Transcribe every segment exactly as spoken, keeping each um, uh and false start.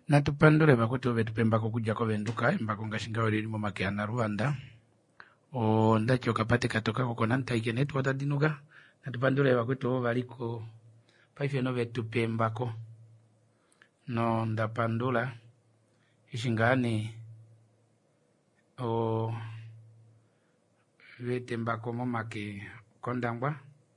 Natupandule bakuti ovetupemba kukuja kovenduka embako ngashinga olili mu makeana Rwanda o ndacho kapate katoka kokona ntaike netu watadinuga natupandule bakuti ovaliko paife no vetupembako no ndapandula ishingani o vetembako mu make kondangwa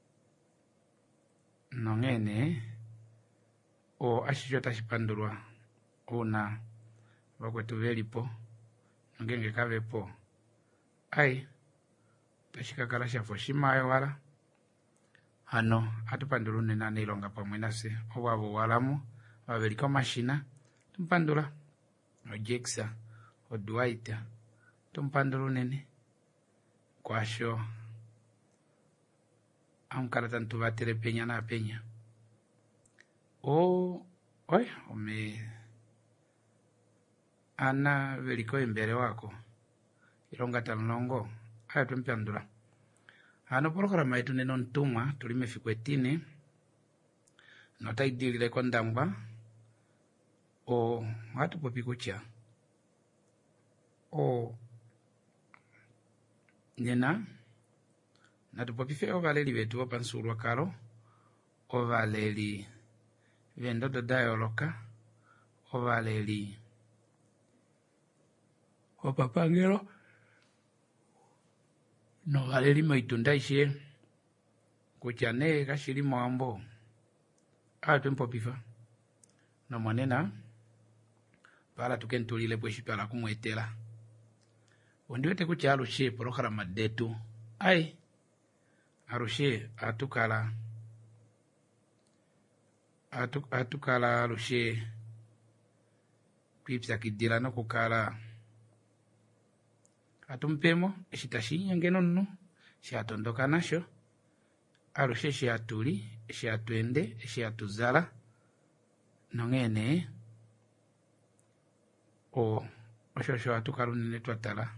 no ngene o ashijo tashipandulwa una bakwetu velipo ngenge kavepo ai tashikakala shafo shimayo wala hano atupandulune nane ilonga pamwe nase obwabo walamu babeliko mashina tumpandula ojexa odwaita tumpandulunene kwasho amkara tantu batere penya na penya o oi ome ana veliko imbere wako ilonga talongo aya tumpandula hano programa yetu neno ntumwa tulimefikwetini notaidilile kondamba o watu popikucha o nena natupopife ovaleli vetu opansulwa kalo ovaleli vendodo dayoloka ovaleli opapangelo no valeli moitunda ishe kuchane kashiri mwambo atu mpopifa no mwanena pala tukentulile pweshi pala kumwetela ondiwete kucha alushe programa detu ai alushe atukala atu atukala alushe pipsa kidila no kukala atumpemo eshitashinya ngenono shiatondoka nasho alushe shiatuli shiatwende shiatuzala nongene o oshosho atukalunene twatala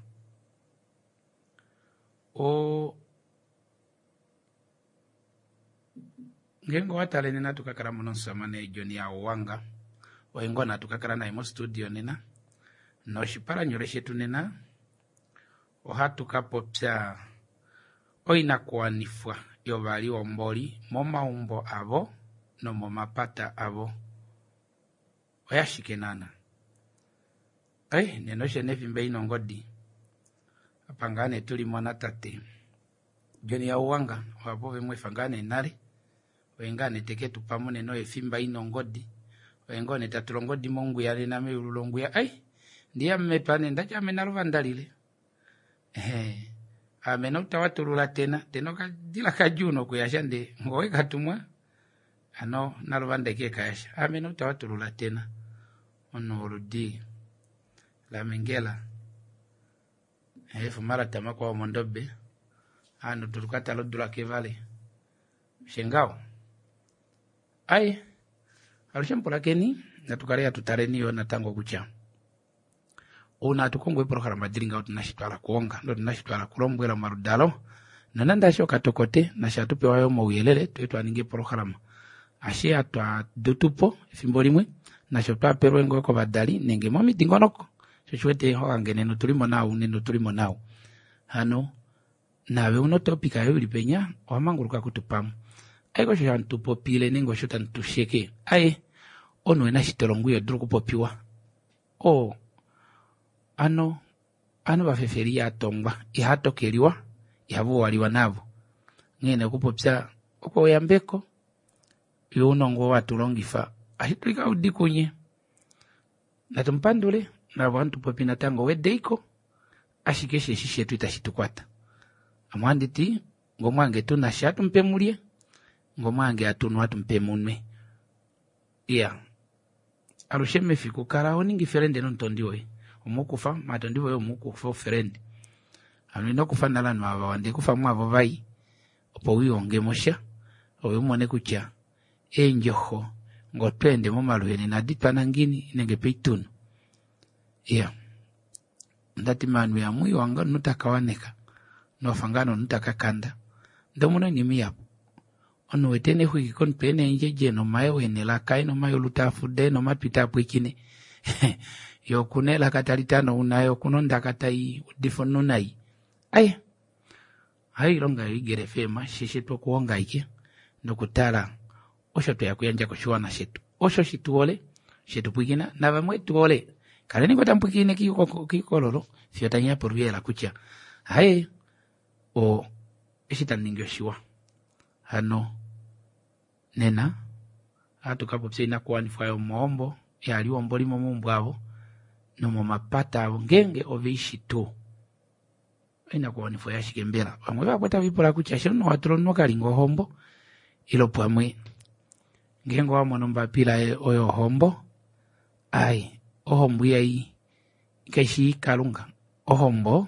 o ngengo watale nena tukakara muno samane joni ya wanga oengo na tukakara na imo studio nena no shipara nyole shetu nena ohatu kapopya oina kuanifwa yovali omboli momaumbo abo no momapata abo oyashikenana ai neno shenefi mbe inongodi apangane tuli mwana tate joni ya uwanga wapo vemwe fangane nari oengane teketu pamone no efimba inongodi oengone tatulongodi mongu yale na meululongu ya ai ndiya mmepane ndacha amenaruva ndalile eh amena utawatulula tena tenoka dila kajuno kuyashande ngowe katumwa ano naruvande ke kayasha amena utawatulula tena ono rudi la mengela eh fumara tama kwa mondobe ano tulukata lodula kevale shengao ai alushampula keni natukarea tutareniyo na tango kucha una tukongwe programa diringa utunashitwala kuonga ndo tunashitwala kulombwela marudalo nananda sho katokote na shatupe wayo mawiyelele tuetwa ninge programa ashe atwa dutupo fimbo limwe na shotwa perwe ngoko badali nenge momi dingonoko shwete ho angeneno tulimo nawo neno tulimo nawo hano nawe uno topika yo lipenya omanguruka kutupam aiko sho antupo pile ningo shota ntusheke ai ono ena shitolongu yo druko popiwa o ano ano bafeferia tongwa ihato keliwa yabo waliwa nabo ngene kupopya uko yambeko yonongo watulongifa ahitulika udikunye natumpandule na bantu popina tango wedeiko ashikeshe shishe tutashitukwata amwanditi ngomwange tunashatu mpemulie ngomwange atunwa tumpemunwe iya alusheme fiku karao ningi ferende nontondiwe umukufa matondiwe yo umukufa friend amino kufanala no abawande kufa mwabo bayi opo wiyonge mosha oyumone kucha enjoho ngotwende mu maluhene na ditwana ngini nenge peitunu iya ndati manu ya muyi wanga nutakawaneka no fangano nutakakanda ndomuno nyimi yapo ono wetene huki kon pene njeje no mayo enela kai no mayo lutafude no mapita pwikine yo kunela katalitano unayo kunonda katai difono nai ai hai longa igere fema shishe to kuonga iki nokutala osho to yakuyanja kushuana shetu osho shituole shetu pugina na bamwe tuole kale niko tampukine kiko kikololo fiotanya porviela kucha hai o ishitaningo shiwa hano nena atukapo psina kwani fayo mombo yali omboli momumbwabo no mapata ngenge ovishi tu ina kwani foya shikembera bamwe bakweta bipola kucha shono watro no kalingo hombo ilo pamwe ngengo wa monomba pila e, oyo hombo ai ohombo yai keshi kalunga ohombo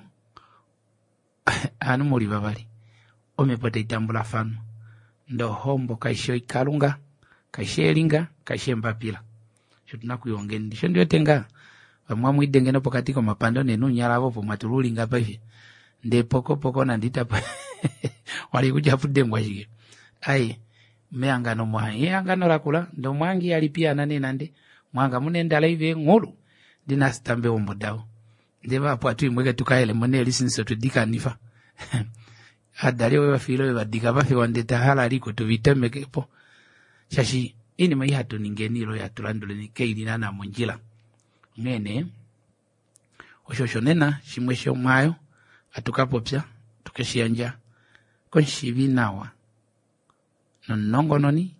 anu muri babali omepote itambula fano ndo hombo kaisho ikalunga kaishelinga kaishemba pila shutuna kuyongendi shondo yotenga bamwa mwidengeno pokati ko mapando nenu nyalabo po matululinga paife nde poko poko na ndita pa wali kuja fude mwashige ai meangano mwa yangano lakula ndo mwangi alipia nane nande mwanga munenda live ngulu dinastambe ombodao ndeba apo atu imweke tukaele moneli sinso tudika nifa adali wewa filo wewa dika bafi wandeta hala liko tuviteme kepo shashi ini mai hatu ningenilo ya tulandule ni keili nana monjila ngene oshosho nena shimwesho mayo atukapopya tukeshianja konshibi nawa nonongo noni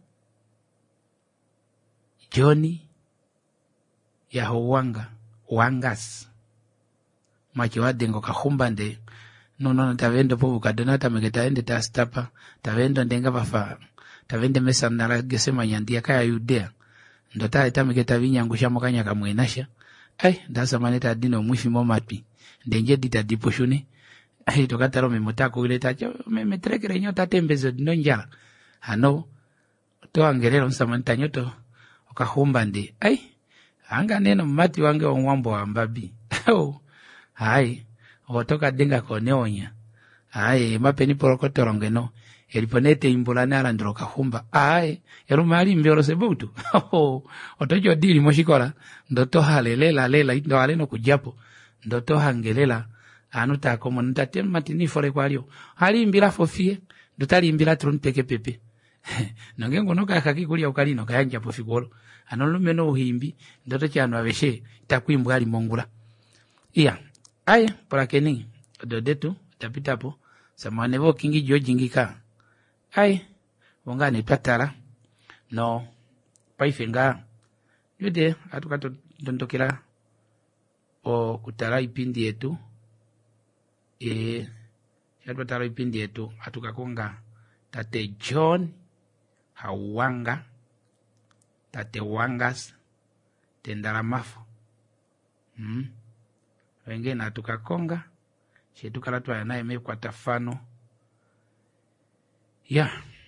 Johnny ya wanga wangas machiwa dengo kahumbande nono no tavendo po bukadona tamegeta ende ta stapa tavendo ndenga bafa tavende mesa nala gesema nyandia kaya Yudea ndota tamegeta vinyangusha mokanya kamwenasha ai ndasa maneta dino mwifi momatpi ndenje dita diposhune ai tokataro memotako uleta me metrekere nyota tembezo dino njala hano to angelero nsamanta nyoto okahumbande ai anga neno mati wange onwambo wa mbabi oh hai otoka denga koneonya hai mapeni porokotoronge no eliponete imbulana alandro kahumba ai erumali mbioro sebutu oh otojo dili moshikola ndoto halelela lela ndo aleno kujapo ndoto hangelela anuta komo ntate matini fore kwalio hali mbila fofie ndotali mbila tronpeke pepe nongengo noka kakikulia ukalino kayanja pofikolo anolomeno uhimbi ndoto cyano abeshe takwimbwa ali mongula iya ai polakeni dodetu tapitapo samanevo kingi jojingika ai wongane twatala no paifenga yude atukato dondokela o kutala ipindi yetu e yatwatala ipindi yetu atukakonga tate John Hawanga tate Wangas tendala mafo hmm wenge na tukakonga shetukala twa naye mekwa tafano ya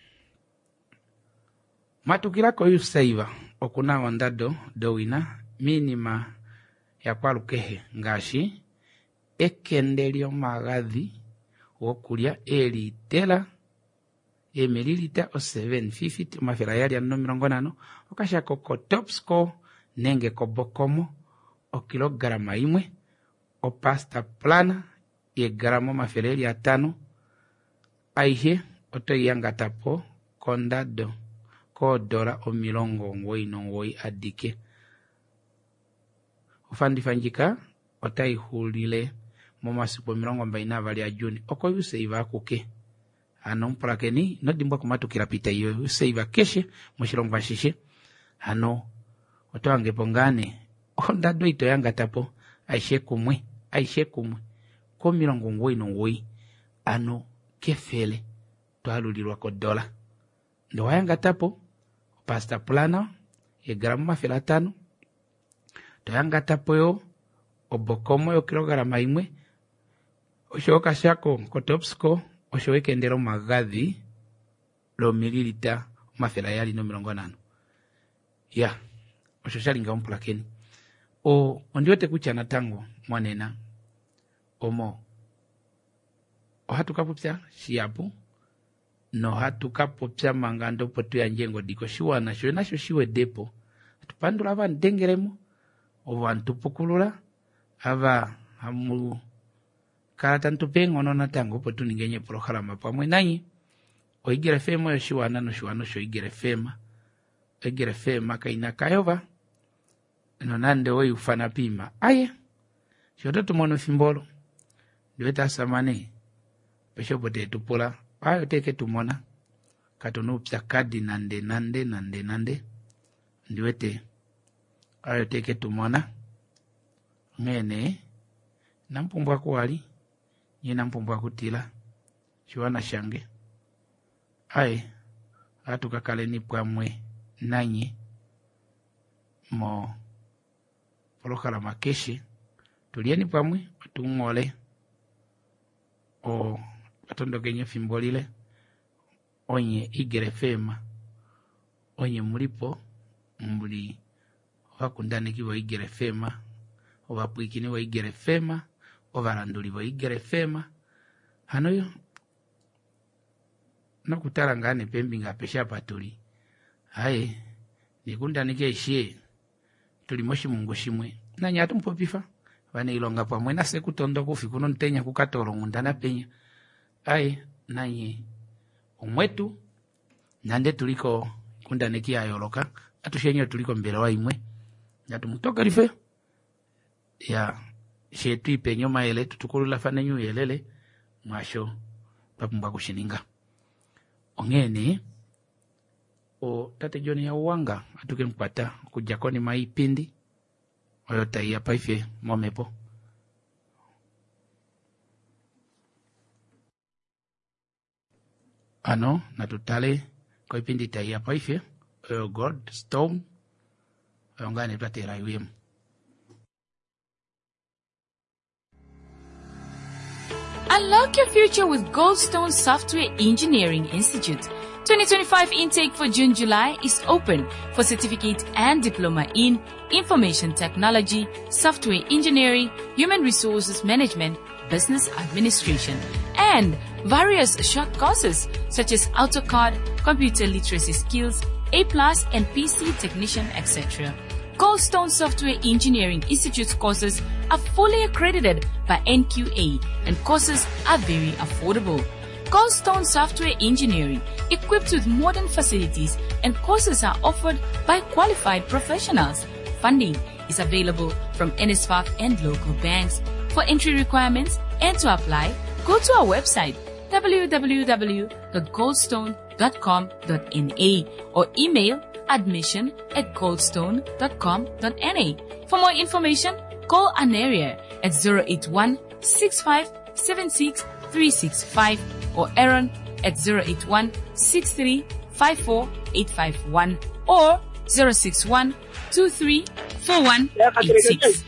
matukira ko yusaiva okuna ondado dowina minima ya kwalukehe ngashi ekendelio magadhi wokulya elitela emililita o seven fifty mafira yali ya mirongo nano okasha koko topsco nenge kobokomo o kilograma imwe o pasta plana ye gramo mafira yali ya tano aihe oto yanga tapo kondado ko dola o milongo ngoi nongoi adike ufandi fanjika otai hulile moma supo milongo mbaina vali ya juni oko yuse iva kuke ano mprakeni no dimba kumatukira pita iyo seiva keshe mushilongwa shishe ano otoange pongane onda doito yanga tapo aishe kumwe aishe kumwe ko milongo ngoi nongoi ano kefele to alulirwa ko dola ndo yanga tapo pasta plana e gramo mafila tano to yanga tapo yo obokomo yo kilograma imwe oshoka shako ko topsco oshoweke ndero magadhi lo mililita mafela yali no mirongo nano ya osho shalinga ompulakeni o ondiote kuchana tango mwanena omo o hatukapupya shiapu no hatukapupya mangando potu ya njengo diko shiwa na shwe na shwe shiwe depo tupandula van dengeremo Owantu pukulula ava hamu karata ntupengo nona tango po tuningenye programa pamwe nanyi oigere fema yoshiwana no shiwano sho igere fema igere fema kaina kayova nonande oi ufana pima aye shoto tumono simbolo diweta samane pesho bote tupola ayo teke tumona katonu psa kadi nande nande nande nande ndiwete ayo teke tumona ngene nampumbwa kuwali nye nampumbwa kutila shiwana shange aye atukakale ni pwamwe nanyi mo polokala makeshi tulieni pwamwe tungole o atondo genye fimbolile onye igere fema onye mulipo mbuli wakundane kiwa igere fema owapuikini wa igere fema ovaranduli wa igere fema hanoyo nokutala ngane pembi nga pesha patuli haye nikundane keishie tuli moshi mungu shimwe na nyatu mpopifa wane ilonga pamwe na seku tondo kufi kuno ntenya kukatoro ngundana penya aye nanyi umwetu nande tuliko kundane kia yoloka atushenyo tuliko mbele wa imwe nyatu mtoka rife ya shetu ipenyo maele tutukulula fanenyu yelele mwasho papumba kushininga ongeni o tate John ya uwanga atuke mpata kujakoni maipindi oyota iya paife momepo ano natutale kwa ipindi ta iya paife oyo God Stone oyongane tate raiwem. Unlock your future with Goldstone Software Engineering Institute. twenty twenty-five intake for June July is open for certificate and diploma in information technology, software engineering, human resources management, business administration, and various short courses such as AutoCAD, computer literacy skills, A plus, and P C technician, et cetera. Goldstone Software Engineering Institute's courses are fully accredited by N Q A and courses are very affordable. Goldstone Software Engineering, equipped with modern facilities and courses are offered by qualified professionals. Funding is available from N S F A F and local banks. For entry requirements and to apply, go to our website w w w dot goldstone dot com dot n a or email admission at goldstone dot com dot n a. For more information, call Aneria at zero eight one, six five seven six, three six five or Aaron at zero eight one, six three five four, eight five one or zero six one, two three four one eight six.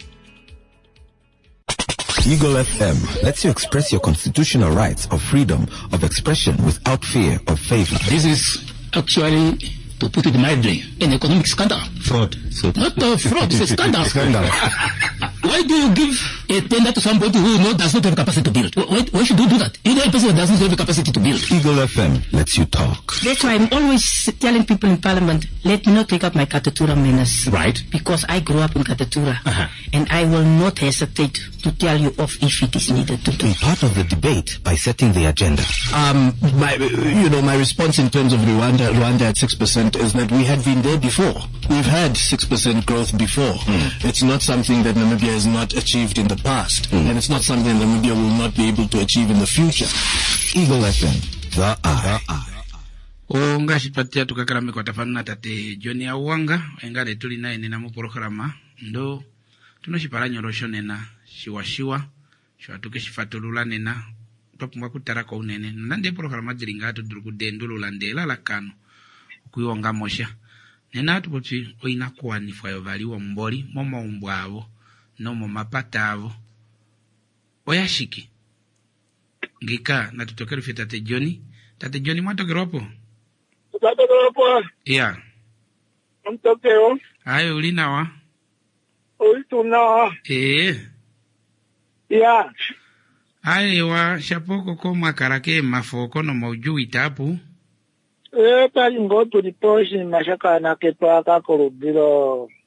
Eagle F M lets you express your constitutional rights of freedom of expression without fear of favor. This is actually, to put it mildly, an economic scandal. Fraud. So Not a fraud, it's a scandal. Scandal. Why do you give a tender to somebody who no, does not have capacity to build? Why, why should you do that? You know a person that doesn't have the capacity to build. Eagle F M lets you talk. That's why I'm always telling people in Parliament, let me not take up my Katatura manners. Right. Because I grew up in Katatura. Uh-huh. And I will not hesitate to tell you off if it is needed to do. Be part of the debate by setting the agenda. Um, my, you know, my response in terms of Rwanda, Rwanda at six percent is that we had been there before. We've had six percent growth before. Mm. It's not something that Namibia has not achieved in the past. Mm. And it's not something that Namibia will not be able to achieve in the future. Eagle F M, the eye. O ngashi patia tukakarame kwa tafana tate John ya uwanga engale tuli naye nina mu programa ndo tunoshipara nyorosho nena shiwa shiwa shiwa tuke shifatulula nena topumwa kutara kwa unene nande programa jiringa atu duruku dendulu landela lakano kuiwonga mosha nena atu pochi oina kuwa nifayo vali wa mboli momo umbwavo nomo mapata avo oyashiki ngika na tutokero fe tate John tate John mwatokero hapo Tatokero hapo yeah mtokeo ayo ulinawa uituna eh ya aiwa shapoko koma karake mafoko no maujui tapu eh pali ngoto diposhi mashaka na kepa ka korubiro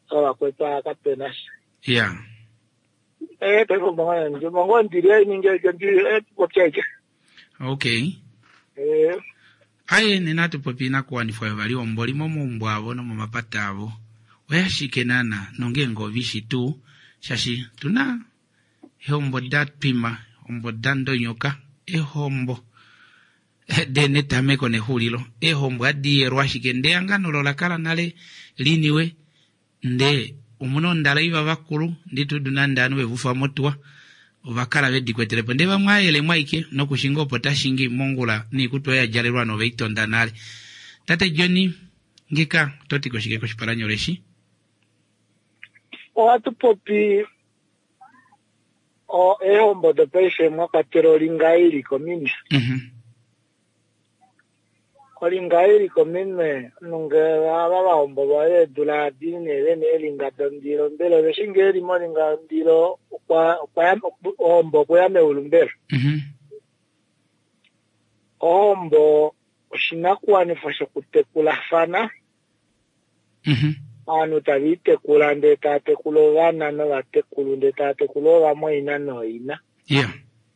ola kweta kapena Yeah. eh pepo mwana nje mongo ndire ninge ndire eh popcheke Okay. eh Aye nenatu popina kwani fwa bali omboli momo mbwabo no mapata abo. Weyashike nana nonge ngovishi tu shashi tuna hombo dat pima hombo dando nyoka e hombo dene tameko ne hulilo e hombo adi erwashike nde angano lola kala nale liniwe nde umuno ndala iba bakulu nditu dunanda anu bevufa motwa obakala bedi kweterepo nde bamwayele mwaike no kushingo potashingi mongula ni kutoya jalelwa no beitonda nale tate Johnny ngika toti koshike koshiparanyo leshi o atu popi o e hombo de peixe mwa patero lingairi komini mhm o lingairi komini nunge baba hombo bae dula dine lene linga dandiro mbele beshingeri mo linga ndiro kwa kwa hombo kwa me ulumbere mhm hombo shinakuwa ni fasho kutekula fana mhm anu tabite kulande tate kulovana no bate kulunde tate kulova moina no ina yeah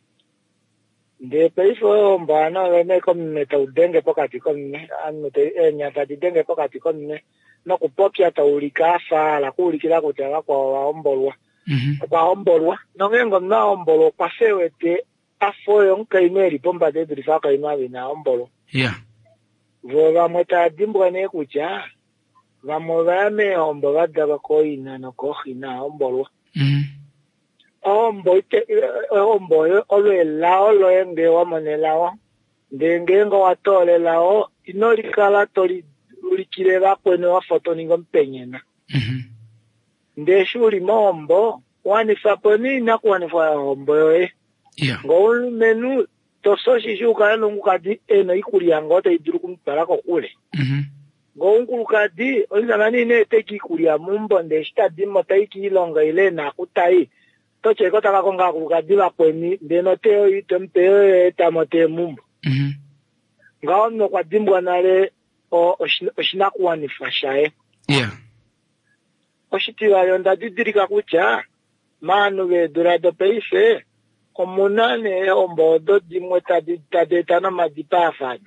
de peifo mbana wene komne ta udenge pokati komne anu te enya ta denge pokati komne no kupopya ta ulika fa la kulikira kutaka kwa waombolwa mhm kwa ombolwa no ngengo na ombolo kwa sewete afoyo nkaimeri pomba de drifaka imawe na ombolo yeah voga mweta dimbwane kucha vamo vame ombo vadava koina no kohina ombolwa mhm ombo ite ombo olwe lao lo ende wa monelawa ndengengo watole lao inolikala toli ulikile bakwene wa foto ningo mpenyena mhm ndeshuli mombo wani saponi na kwani fa ombo yoe yeah ngo menu to soshi shuka nungu kadi eno ikulia ngote iduru kumpara ko kule mhm Gongu kadi onzamani ne teki kulia mumbo ndeshita dimo taiki ilonga ile na kutai toche kota kakonga kukadi la kweni ndeno teo itempeo etamote mumbo mhm ngao no kwa dimbwa nale o oshinakuwa ni fashae yeah oshitiwa yonda didirika kucha manu be durado peife omunane ombodo dimwe tadi tadetana madipa afani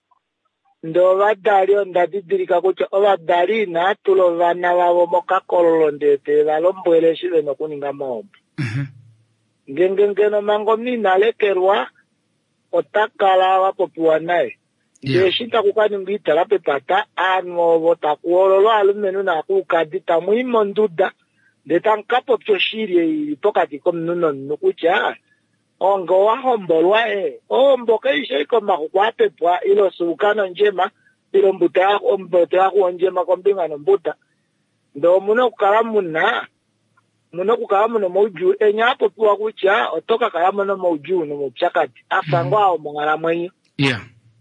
ndo vadali ondadidirika kucha ovadali na tulo vana vavo mokakololo ndete valombwele shile nokuninga mombo mhm ngengengeno mango mina lekerwa otakala wapopiwa naye ndeshita kukani ngita lape pata anovo takuololo alumenu na kukadi tamuimo nduda ndetankapo pyoshirye ili pokati komnuno nukucha ongo wa hombolwa e ombo keishe iko makukwape pwa ilo sukano njema ilo mbuta yako mbuta yako njema kombinga no mbuta ndo muno kukala muna muno kukala muno mauju enyapo pwa kucha otoka kala muno mauju no mupchakati afango ao mongala mwenye yeah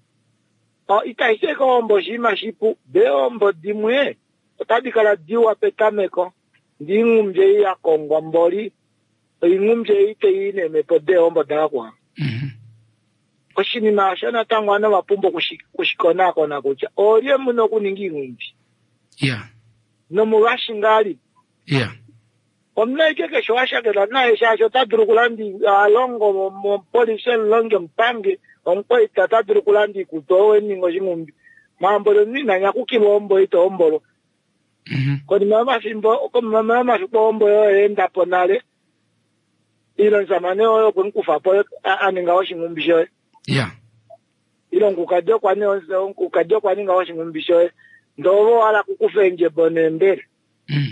o itaishe ko ombo shima shipu be ombo dimwe otadikala diwa petameko ndingumje ya kongwa mboli ingumje ite ine mepode ombo dakwa mhm koshini mashana tangwana wapumbo kushikona kona kucha olie muno kuningi ngumbi yeah no muwashingali yeah omneke ke shwasha ke na isha shota durukulandi alongo mo police longe mpange onko itata durukulandi kutowe ningo jingumbi mambo ni na nyakukilo ombo ito ombolo mhm kodi mama simbo ko mama mama simbo ombo yo enda ponale ilo nzamane oyo kunkufa po aninga washingumbisho yeah ilo nkukadyo kwani onse nkukadyo kwani nga washingumbisho ndovo ala kukufenje bonembele mhm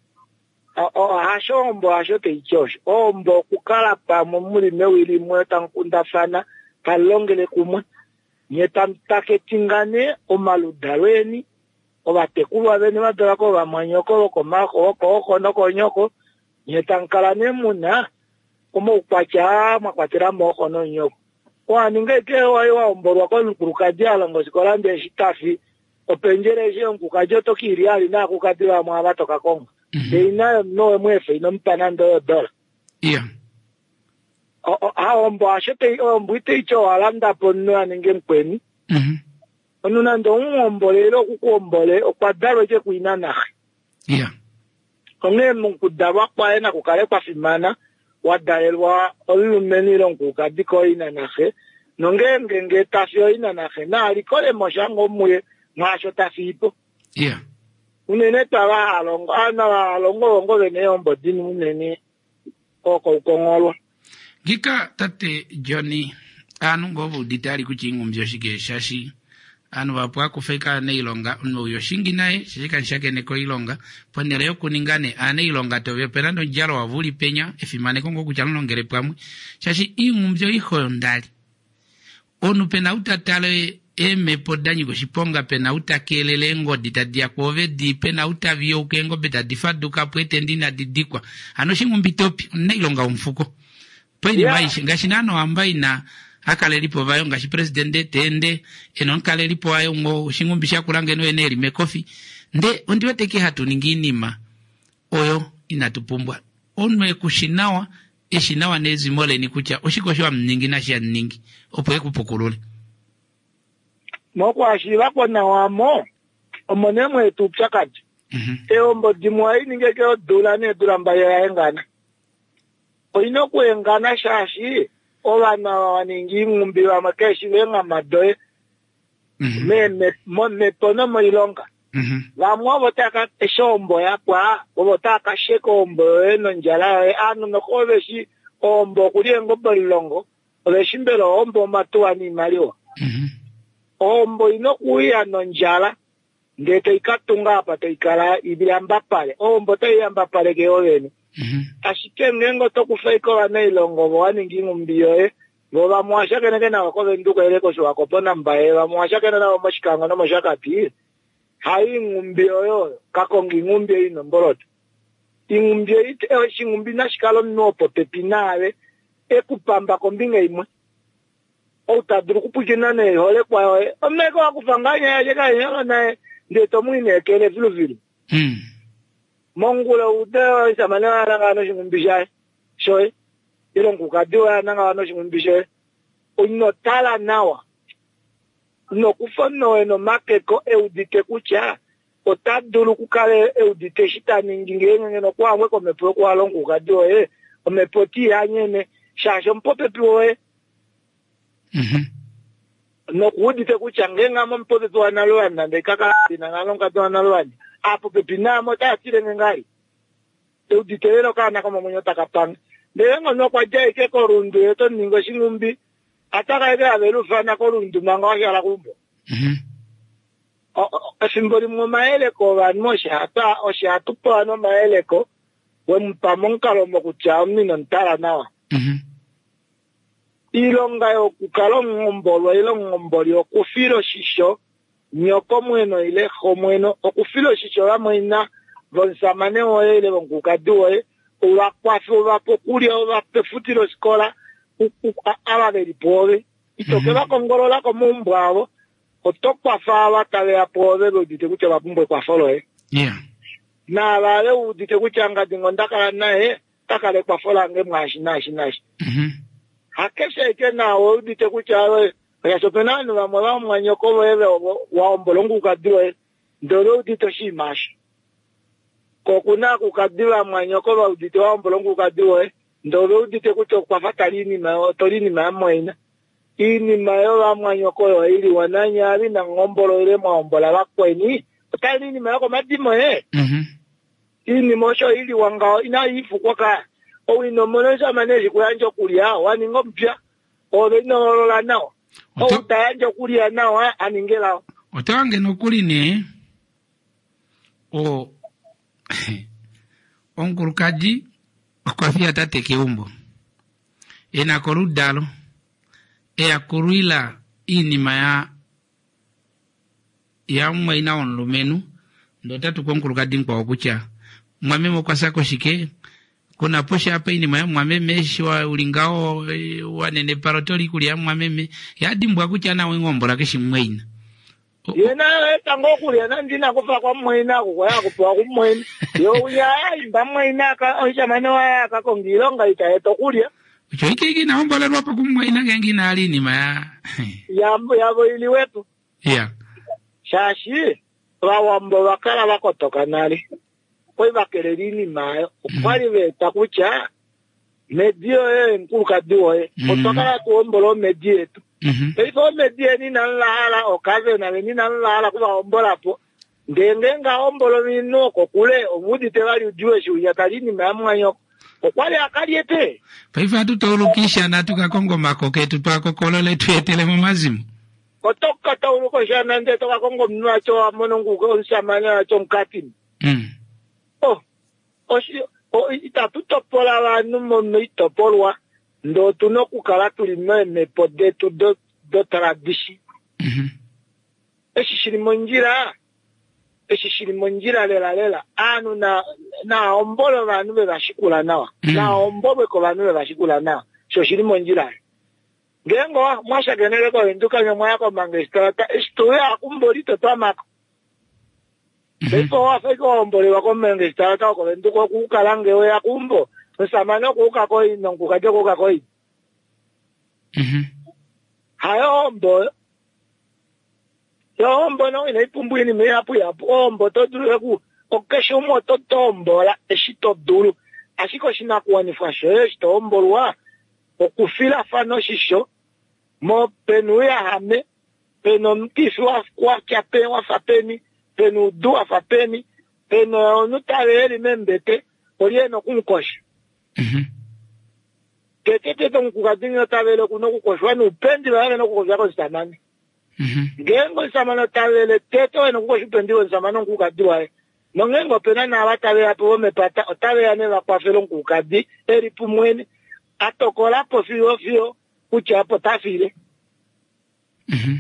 o hashombo hashote ichosho ombo kukala pa mumuli mewili mweta nkundafana kalongele kumwe nyeta mtaketingane omaludalweni obatekulwa bene badolako bamanyoko komako oko noko nyoko nyeta nkalane muna como ukwacha makwatira moko no nyoko kwa ningeke wayo omborwa ko nkurukadiala ngosikolande shitafi openjere je nkukajo tokiriali na kukadira mwa batoka Kongo deina no mwefe ino mpanando dola yeah o a ombo ashote ombo itecho alanda ponno aninge mkweni mhm onuna ndo ombolero kukombole okwadalo je kuinana yeah onge munkudaba kwa ena kukale kwa fimana wadalelwa olumenilo nkukadi ko ina nahe nonge ngenge tafio ina nahe na alikole moshango muye mwasho tafipo yeah unene tawa alongo ana alongo ngo bene ombo dini unene koko ukongolwa gika tate Johnny anu ngovu ditari kuchingu mjoshige shashi anu wapwa kufeka ne ilonga no yoshingi nae shika nshake neko ilonga pone leo kuningane ane ilonga towe perando njalo wavuli penya efimane kongo kuchalo ngere pamwe shashi ingu mjo iho ndali onu pena utatale eme podanyi goshiponga pena utakelele ngodi tadia kwove di pena utavio kengo beta difaduka pwete ndina didikwa anoshingu mbitopi ne ilonga umfuko pwene yeah. Maishi ngashinano ambai na akale lipo vayo ngashi presidente tende enon kale lipo ayo ngo shingumbisha kulange no eneri mekofi nde ondiwe teke hatu ninginima oyo inatupumbwa onwe kushinawa eshinawa nezi mole ni kucha oshikoshwa mningi na shia ningi opoe kupukulule moko ashiba kona wamo omonemwe tupchakati mhm eo mbodimwa ininge keo dola ne dola mbaye ya engana oino kuengana shashi obana waningi ngumbi wa makeshi wenga madoe mhm me me mo me pono mo ilonga mhm la mwa botaka eshombo ya kwa botaka sheko ombo eno njala anu no kobeshi ombo kuliengo bolongo oleshimbelo ombo matuwa ni maliwa mhm ombo ino kuya no njala ndete ikatunga apa teikala ibyamba pale ombo teyamba pale geoleni mhm ashike ngengo to kufeiko wana ilongo bwani ngingu mbiyoe ngoba mwasha keneke na wakobe nduko eleko shwa kopona mbaye ba mwasha keneke na mashikanga no mashaka pi hai ngumbiyoyo kako ngingumbi ino mboroto ingumbi ite e shingumbi na shikalo nopo pepinawe ekupamba kombinga imwe outadru kupujina ne hole kwa omeko akufanganya yaje kanya na ndeto mwine kele vilu vilu mhm mongula ude samana na no shingumbi shoy ilongo kadiwa na no shingumbi shoy onno tala nawa no kufono eno makeko eudite kucha otadulu kukale eudite shitani ngingenge no kwa mwe komepo kwa longo kadiwa e omepoti anyene shasho mpope piwe mhm no kudite kucha ngenga mpope to analwana ndekaka na ngalonga to analwana apo pepinamo ta tire ngai eudite lero kana kama mwenye takapanga ndengo no kwa jai ke korundu eto ningo shingumbi ataka ebe abelufana korundu manga yala kumbo mhm asimboli mu maele ko banmosha ata osha tupo no maele ko wempamonkalo mokucha mino ntala nawa mhm ilonga yo kukalo ngombolo ilo ngomboli okufiro shisho nyoko mweno ile khomweno okufilo shisho la mwina bonsamane oile bonkukadwe uwa kwafi uwa pokulia uwa pefutilo skola ala de pobre itoke ba kongolola como un bravo otokwa fa ba tale ya pobre lo dite kucha bapumbwe kwa folo eh yeah na bale u dite kucha ngadi ndakala nae takale kwa fola nge mwashi nashi nashi mhm hakeshe ke na o dite kucha we ya sopenano ba mwa mwanyoko wewe wa ombolongu kadwe ndoro dite shi mashi kokuna kukadira mwanyoko ba udite wa ombolongu kadwe ndoro udite kucho kwa fatalini ma tolini ma moina ini mayo wa mwanyoko yo ili wananya ali na ngombolo ile maombola bakweni talini ma ko madimo eh mhm ini mosho ili wanga ina ifu kwa ka o ino monesha maneji kuyanjo kulia wani ngompya o bino lola nao o tayanjo kulia nao aningela otange no kuline o onkurukaji okwafia tate keumbo ena korudalo e akuruila inima ya ya mwe ina onlumenu ndo tatu konkurukaji kwa okucha mwame mokwasako shike kuna posha hapa inima ya mwame meshi wa ulingao e, wanene parotoli kulia mwame ya dimbwa kucha na wengombola keshi mweina yena tango kulia na ndina kufa kwa mweina kwa ya kupa kwa mweina yo ya imba mweina ka oisha mane wa ka kongilonga itaeto kulia ucho iki na ombola rwapa kumweina gengi na alini ma yambo yabo ili wetu yeah shashi wa wambo wakala wako toka nali kwe bakelelini mayo kwali beta kucha medio e nkuka diwe otokala kuombolo medie tu ifo medie ni nalala okaze na ni nalala kuba ombola po ndengenga ombolo minoko kule omudi tewali ujue shu yakalini mamwanyo okwale akaliete paifa tutolukisha na tukakongo makoke tutwako kolole twetele mu mazimu otoka tawuko shana nde toka kongo mnacho amonongu ko nsamanya cho mkatini mm oh oshi o itatu topola banu mono itopolwa ndo tuno kukala tuli meme pode tu do do tradishi mhm eshi shiri monjira eshi shiri monjira lela lela anu na na ombolo banu be bashikula nawa na ombobe ko banu be bashikula nawa so shiri monjira ngengo mwasha genele ko nduka nyama yako mangestata estoya akumbolito tamako Bepo wafeko ombole wako mangestata ko nduko kukalange we akumbo nsamano kuka koi nonkukaje kuka koi mhm hayo ombo yo ombo no ina ipumbwini me apu ya ombo to dulu ku okesho moto tombola eshito dulu ashiko shina kuani fasho eshito ombolwa okufila fano shisho mo penu ya hame penu mtisu wa kwa kiape wa fapeni penu du wa fapeni penu nutaweli membete olieno kumkoshi mhm tete tete mkukadinyo tawele kuno kukoshwa ni upendi wale no kukoshwa kwa zitamani mhm ngengo nsamano tawele tete weno kukoshi upendi wa nsamano nkukadiwa nongengo pena na watawe hapo wamepata otawe ya neva kwa felo nkukadi eri pumweni atokola po fio fio kucha hapo tafile mhm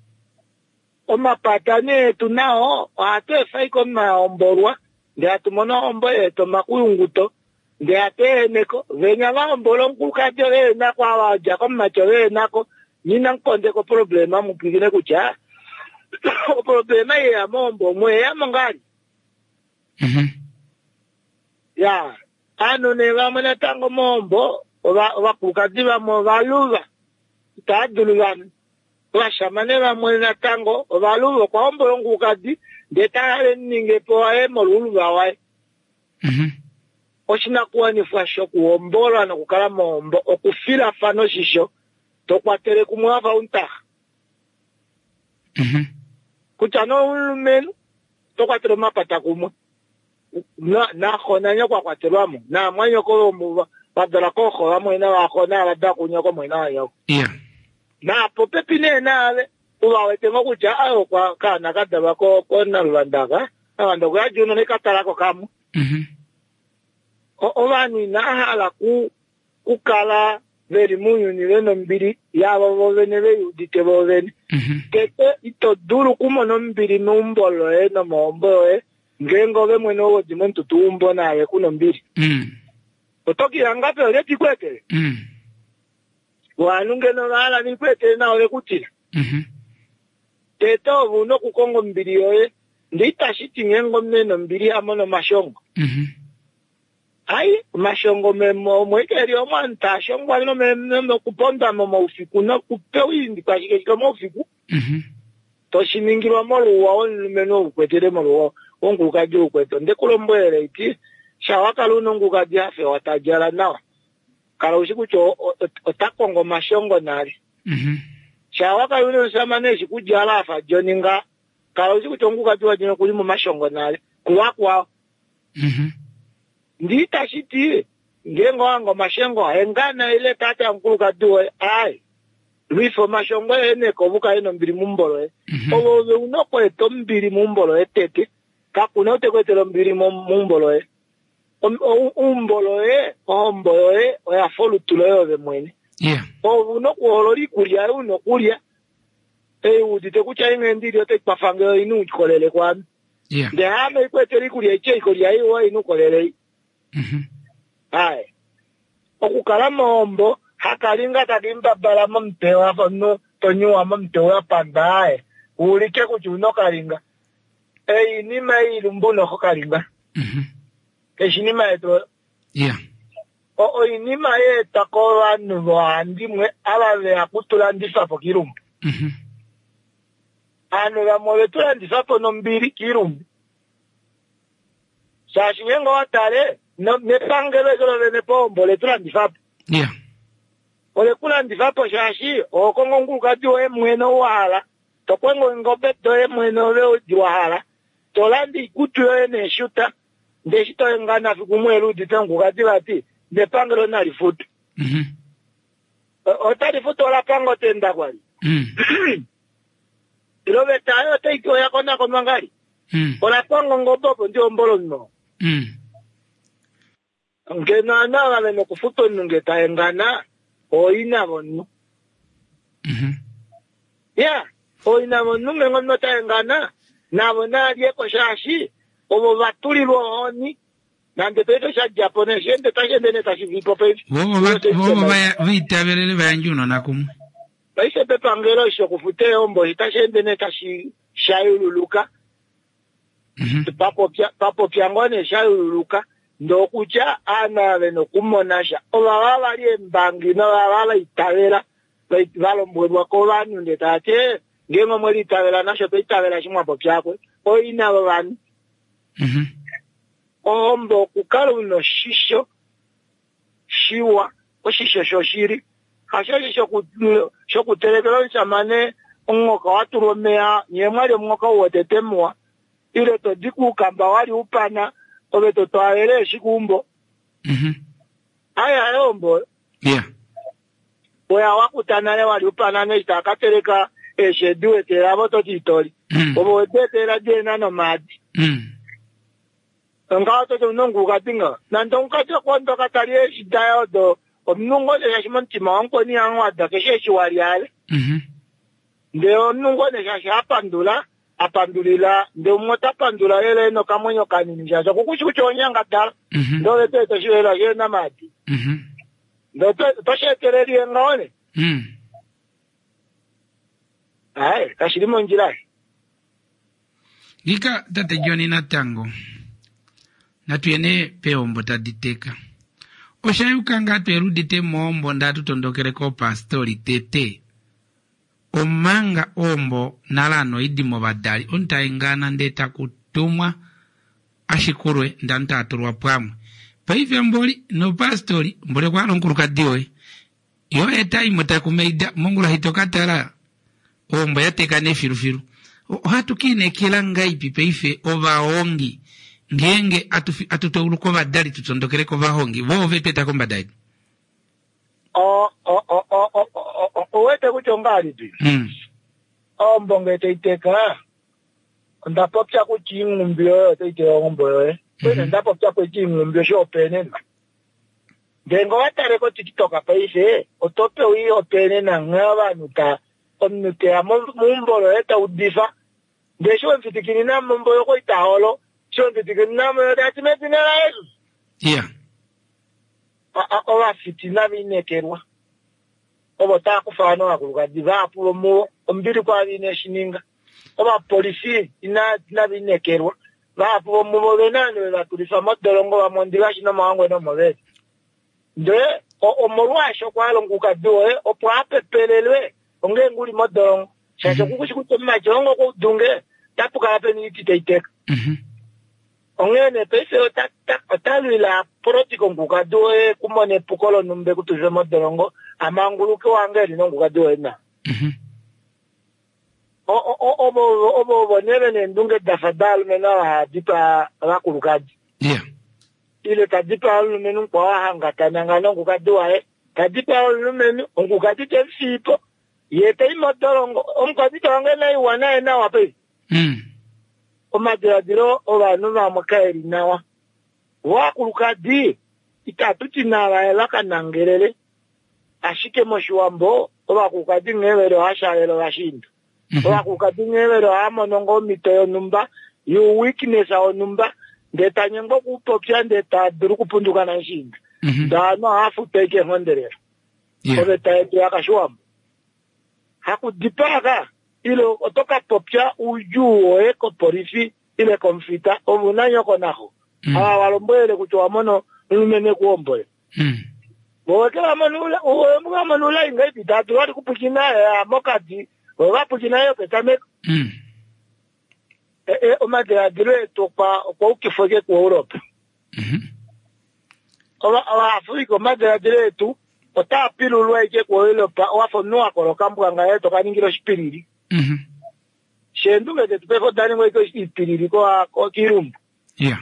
omapatane tunao ate faiko na omborwa nde atumono ombo eto makuyunguto nde ate neko venya va ombolo nkukadi we na kwa waja kwa macho we nako nina nkonde ko problema mupigine kucha o problema ya mombo mwe ya mongari mhm ya ano ne va mona tango mombo oba oba kukadi va mo valuva tadulugan wa shamane va mona tango valuva kwa ombolo nkukadi ndeta ninge po e moluluva wa mhm oshina kuwa ni fasho kuombola na kukala mombo okufila fano shisho tokwatere kumwava unta mhm kuchano ulumenu tokwatere mapata kumwe na na khona nya kwa kwaterwamo na mwanyo ko mu badala ko kho amwe na wa khona bada kunya ko mwena yo yeah na popepine nawe uba wete ngokuja ayo kwa kana kadaba ko kona lwandaga abando kwa juno ne katala ko kamu mhm obani na hala ku kukala veri munyu ni leno mbiri yabo bovene be udite bovene mhm tete ito duru kumono mbiri numbolo e no mombo e ngengo be mweno wo dimuntu tumbo naye kuno mbiri mhm otoki angape oleti kwete mhm wanunge no bala ni kwete na ole kutila mhm tete obuno kukongo mbiri yoye ndita shiti ngengo meno mbiri amono mashongo mhm ai mashongo memo mwekeri omwanta shongo alino memo kuponda momo ufiku no kupewi ndi kwa shike kama ufiku mhm to shiningirwa moluwa onlumeno ukwetere moluwa ongukaji ukweto ndekulombwele iti shawaka luno ngukaji afe watajala nawa kala usiku cho otakongo mashongo nali mhm shawaka luno samane shikujala afa joninga kala usiku cho ngukaji wajino kulimu mashongo nali kuwakwa mhm ndita shiti ngengo wango mashengo hengana ile tata nkuluka duwe ai rifo mashongo ene kobuka eno mbiri mumbolo e obo we unoko eto mbiri mumbolo e tete kakuna ute kwetelo mbiri mumbolo e umbolo e ombolo e oya folu tulo yo ve mwene yeah obo unoko olori kulia uno kulia e udite kucha inge ndiri ote kpafange inu ukolele kwami yeah de hame kweteli kulia iche kulia iwa inu kolele mhm hai okukala mombo hakalinga takimba bala mamtewa fano tonyo mamtewa pandae ulike kuchuno kalinga ei ni mai lumbono hokalinga mhm keshini mai to yeah o o ni mai takola nuvo andimwe alave akutula ndisapo kirumbu mhm anu la moletura ndisapo no mbiri kirumbu Sashi wengo watale, no, nepangele zolo venepo mbole tula ndifapo. Yeah. Ole kula ndifapo shashi, okongo ngukati oe mweno wahala, tokwengo ngobe toe mweno leo diwahala, tolandi kutu yoe neshuta, ndeshito ngana fikumwelu ditengu kati bati, nepangele nalifutu. Mhm. Otalifutu ola pango tenda kwali. Mm. Ilobe tayo teiko ya kona konwangari. Mm. Ola pango ngobobo ndio mbolo no. Mm. Ngena na wale no kufuto nungeta engana oina bonu. Mhm. Yeah, oina bonu mengo no ta engana na bona die ko shashi obo batuli lo oni nande peto sha japonese ende ta shende ne ta shivipo pe. Wobo bat wobo baya vitabelele bayanjuno nakum. Baise pe pangelo sho kufute ombo itashende ne ta shi shayululuka. Mhm. Papo pya papo pyangone shayululuka. Ndo kucha ana beno kumonasha oba bali embangi no baba itabela balo mbwe ko banyu ndetate ngengo mweli itabela nasho pe itabela chimwa popyakwe oina babani. Mhm. Ombo kukalu no shisho shiwa oshisho shoshiri hashashi shoku shokutelekelo chamane ongoka waturomea nyemwali ongoka wotetemwa ile to diku kamba wali upana obe to toalele shikumbo. Mhm. Aya yombo. Yeah. Oya wakutanale wali upana nesta akatereka esheduwe tera boto titori. Mm. Obo tetera jena no madi. Mm. Nga to nongu katinga. Nandonga to kondo katali eshidayo do omnungo le yashimon timango ni anwa da kesheshi wali ale. Mhm. Ndeo nungo ne shashi apandula apandulila ndo mota pandula ele no kamonyo kanini jaja kukuchi kuchonyanga dala ndo lete to shwela yena mati Mhm. ndo to to shekereri ngone Mm. ai kashirimo njira Gika tate Johnny Natango. Natuyene peombo taditeka. Oshayukanga twerudite mombo ndatu tondokere ko pastori tete. Omanga ombo nalano idimo badali ontaingana ndeta kutumwa ashikurwe ndanta aturwa pwamu paife mboli no pastori mbole kwa lonkuruka diwe yo eta imota kumeida mongula hitokatara ombo yateka ne firufiru hatu kine kila ngaipi paife ova ongi ngenge atufi atutowulu ko badali tutondokere ko bahongi vove peta ko badali o o o o o o wete kuchongali tu mm ombo ngete iteka ndapopya kuchingumbyo tete ombo eh kwene ndapopya kuchingumbyo shopene ndengo watare ko tikitoka paise otope wi opene na ngaba nuta omnute amumbolo eta udifa ndesho mfitikini na mumbo yoko itaholo sho mfitikini na mo dati metinela yesu yeah oba fitina binekerwa obo ta kufano akuluka divapulo mu ombiri kwa bine shininga oba polisi ina ina binekerwa vapulo mu bobenane batulisa modolongo wa mondiga shino mawango no mobete nde o omorwasho kwa longuka doe opwape pelelwe onge nguli modolongo shasho kukushi kutoma jongo ko dunge tapuka ape ni titeitek mhm ongene pese otata otalila protiko nguka doe kumone pukolo numbe kutuze modolongo amanguluke wangeli no nguka doe na mhm o o o obo bonere ne ndunge dafadal mena dipa rakulukaji yeah ile kadipa lumenu kwa hanga tananga no nguka doe kadipa lumenu nguka dite fipo yete imodolongo omkadita wangela iwana na wape mm omadradiro obanu ba makaeri nawa wakulukadi itatu tinala elaka nangerele ashike moshuambo obakukadi ngevero ashalelo bashindu obakukadi ngevero amonongo mitoyo numba you weakness awo numba ndetanyengo kupopya ndeta duru kupunduka na nshindu ndano hafu teke honderera obeta etu akashuambo hakudipaka ilo otoka popya ujuo eko porifi ile konfita omunanyo konaho mm. awa walombwele kutoa mono lumene kuombole mm. bowekela manula uwemuga manula ingaiti tatu wali kupukina ya mokati wapukina yo petame mm. e, e, omadela dire topa kwa ukifoke kwa Europa Mhm. Owa owa Afrika madera diretu ota pilu lweke kwa ile pa wafo no akolo kambu nga yeto kaningiro spiriri. Mhm. Shendu ngete tupefo dani ngwe spiriri ko ko kirumbu. Yeah.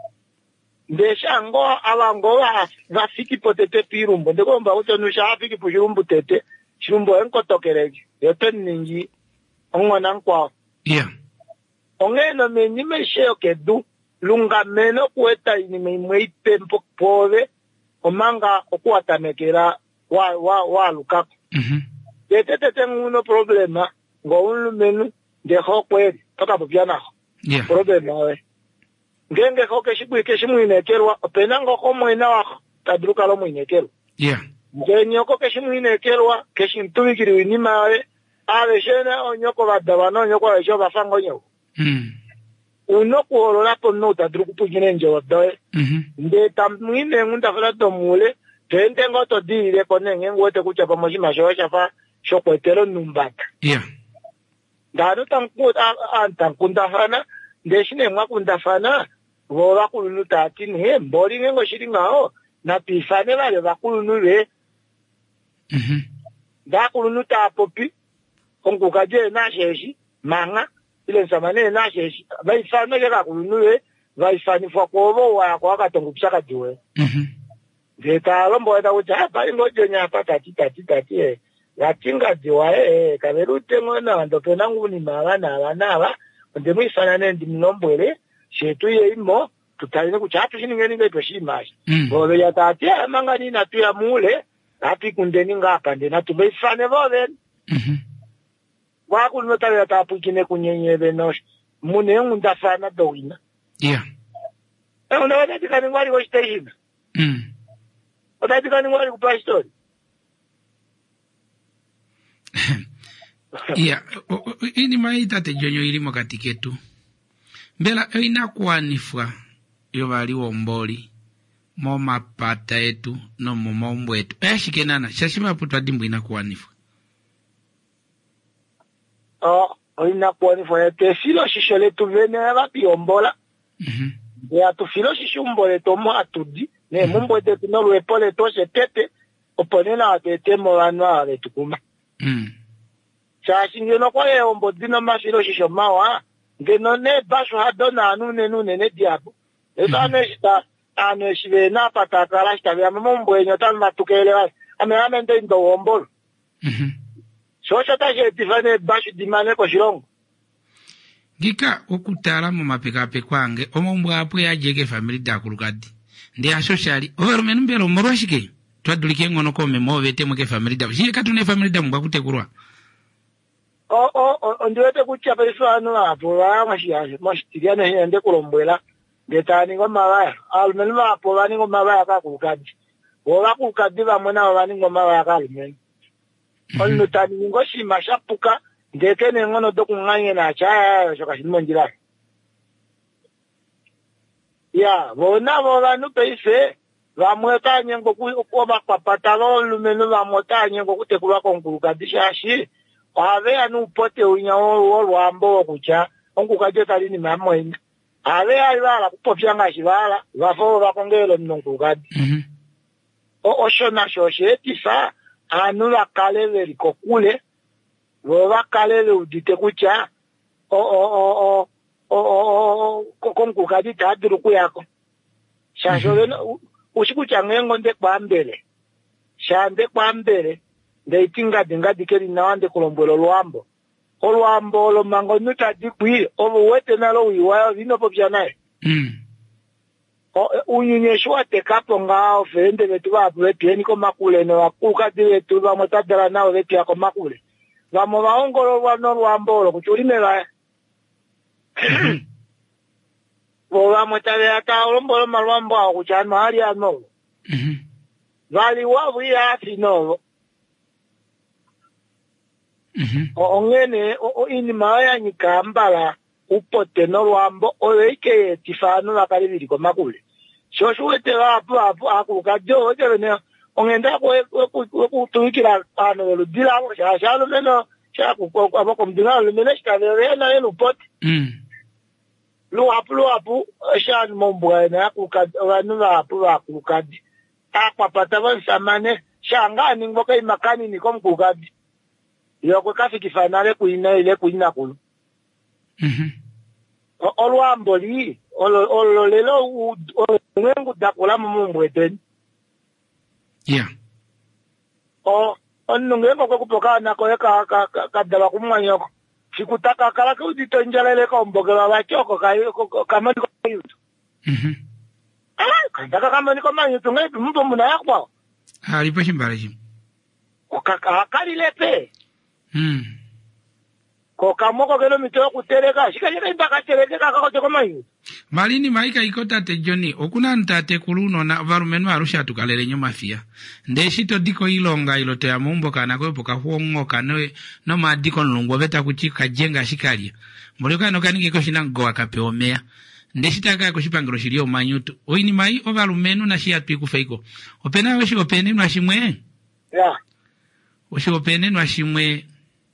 Ndesha ngo abango ba bafiki potete pirumbu ndekomba uto nusha afiki pujumbu tete shirumbu enko tokereji yote ningi ongona nkwa. Yeah. Ongeno menyi mesheo kedu lunga meno kueta ini mwe tempo pove omanga okuatamekera wa wa wa lukaku. Mhm. Tete tengo uno problema ngo unu menu de hokwe toka bobiana. Yeah. Problema we. Ngenge hoke shibu keshimu inekerwa penango ko mwena wa tadruka lo mwinekerwa. Yeah. Ngenyo keshimu inekerwa keshimtumikiri winima we ave shena onyoko badabano onyoko ajo bafango nyo. Mm. Uno kuolola po no tadruku pujine njo doe. Mhm. Nde tamwine ngunda fala to mule tente ngoto dire konenge ngote kucha pamoja masho chafa shokwetero numbata. Yeah. Daru tanku antankunda fana ndeshine mwakunda fana vola kulunu tati ne mbori ngo shiringao na pifane vale vakulunu le. Mhm. Da kulunu ta popi onkukaje na sheshi manga ile samane na sheshi vaifane ke kulunu le vaifani fwa kovo wa kwa katongo psaka diwe. Mhm. Veta lombo eta ucha pa ngoje nya pa tati tati tati e yatinga diwa e kaberute ngona ndo penangu ni mabana abana ndimwisana nendi mnombwele shetu yeimo tutaline kuchatu shiningeni ngeto shimashi bobe ya tati amanga ni natu ya mule ati kundeni ngapa ndena tubeifane bobe. Mhm. Wa kunota ya tapu kine kunyenyebe no mune ngunda fana doina. Yeah. E una wada tikani ngwali ko station. Mm. Oda tikani ngwali ku pastor. Yeah, ini maita te jonyo ilimo katiketu. Mbela inakuanifwa yobali womboli mo mapata etu no mo mombo etu. Eh shikenana shashima putwa dimbu inakuanifwa. Oh, inakuanifwa te filo shishole tu vene ba piombola. Mhm. Ya tu filo shishumbole to mo atudi ne mombo de no lwepole to se tete oponena atete mo vanwa ale tukuma. Mm. Chashi ngeno kwa ye ombo dino mafilo shisho mawa ngeno ne basho hadona anu ne nune ne diabo esa ne sta ane shive na patakala sta ya mombo enyo tan matukele wa ame ame ndo ndo ombol. Mhm. So chata je tifane basho dimane ko shirongo Gika okutala mu mapekape kwange omombwa apo yajege family da kulukadi ndi asociali overmenu mbelo morwashike twadulike ngono ko memo vete muke family da shike katune family da mbwa kutekurwa. o o o ndiwete kucha pesano apo wa mashiyaje mashitiriane hende kulombwela ndetani ngo mabaya almenu apo bani ngo mabaya ka kulukadi wola kulukadi bamona bani ngo mabaya ka almenu ono tani ngo shima shapuka ndekene ngono dokunganye na chaya shoka shimonjira ya bona bona peise vamwetanye ngoku oba papata lumenu vamotanye ngokutekulwa konkulukadi shashi ave anu pote unyawo wolwambo kucha onkukaje talini mamwena ave alala kupopya ngashibala vafo bakongelo mnonkulukadi. Mhm. O oshona shoshe tisa anu la kalele likokule wo bakalele udite kucha o o o o o konkulukadi taduru kuyako shashole ushikucha ngengo nde kwambele shande kwambele ndeitinga dingadi keri nawande kulombolo lwambo olwambo lo mango nuta dikwi obo wete nalo wiwa vino popya naye. Mm. O unyunyeshwa tekapo ngao fende betu bapu betieni ko makule no akuka diretu ba motadala nawo beti ako makule vamo baongolo wano lwambo lo kuchulime ba bo ba motale ata olombolo malwambo akuchano hali ano. Mhm. Vali wabu ya fino. Mhm. Ongene o ini maya nyikambala upote no lwambo oike tifano bakali bili ko makule shosho wete apo apo akuka jo je ne ongenda ko ko tuikira ano lo dila ko sha sha lo meno sha ko ko abo ko mdina lo meno shika le na eno pot. Mm. Lu apu lu apu shan mombwa na kukad wanu apu wa kukad. Akwa patavan samane shanga ningoka imakani ni kom kukad. Yoko kafi kifanale kuina ile kuina kulu. Mhm. Olwa mboli olo olo lelo ngwengu dakula mumbweten. Yeah. O onungengo ko kupoka na ko ka ka ka daba kumanyoko. Sikutaka kala ko ditonjalele ko mbogela wachoko ka kama ko yutu. Mhm. Ah, kandaka kama niko manyutu ngepi mpo muna yakwa. Ah, lipo shimbala shim. Ko kaka kali lepe. Mm. Ko kamoko gelo mityo kutereka shikashika impaka tereke kaka ko toko manyu. Malini maika ikota te Johnny okuna ntate kuluno na varumenu arusha tukalele nyoma fia. Ndeshito diko ilonga ilote ya mumbo kana kwepo kahuongo kanoe no madiko nlungu veta kuchika jenga shikalia. Mweleka no kanike koshina ngoa kapeomea. Ndeshita kaya kushipangiro shirio manyutu. Oini mai o varumenu na shia tuiku feiko. Opena weshi opene nwa shimwe. Ya. Weshi opene nwa shimwe.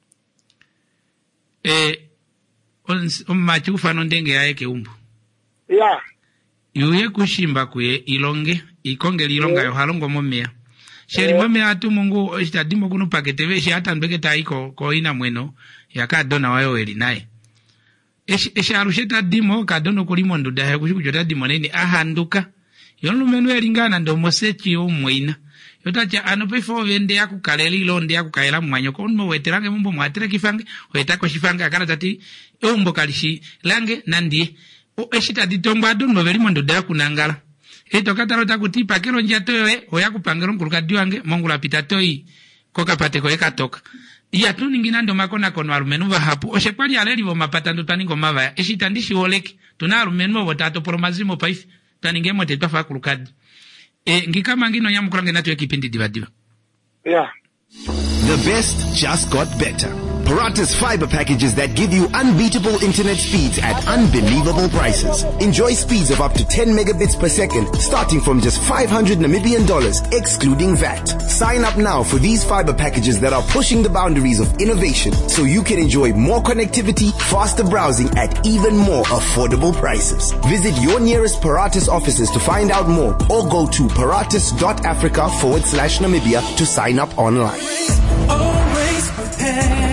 Eh, on machu fano ndenge ya eke umbu. Ya. Yuye kushimba kuye ilonge, ikonge ilonga yo halongo momea. Sheri momea atu mungu ishtadimo kunu pakete shi hata mbeketa iko ko ina mweno ya kadona wayo eli nae. Eshi eshi arusheta dimo kadono kulimo nduda ya kushikuchota dimo nini ahanduka. Yonu menu elingana ndo mosechi yo mwina. Yotacha anopefo vende ya kukaleli ilonde ya kukaela mwanyoko unmo weterange mumbo mwatere kifange wetako shifange akana tati umbo kalishi lange nandie o eshita ditomba dono veri mondo da kunangala eto kataro takuti pakero njia towe oya kupangero nkuluka diwange mongula pita toi koka pate ko ekatoka iya tu ningina ndo makona kono arumenu wa hapu oshe kwali aleri vo mapata ndo taningo mava eshita ndishi oleki tuna arumenu vo tato promazimo paifi taningemo te twafa kulukadi e ngikama ngino nyamukulange natu ekipindi diva diva. Yeah. The best just got better. Paratus fiber packages that give you unbeatable internet speeds at unbelievable prices. Enjoy speeds of up to ten megabits per second, starting from just five hundred Namibian dollars, excluding V A T. Sign up now for these fiber packages that are pushing the boundaries of innovation, so you can enjoy more connectivity, faster browsing at even more affordable prices. Visit your nearest Paratus offices to find out more, or go to paratus.africa forward slash Namibia to sign up online. Always prepared.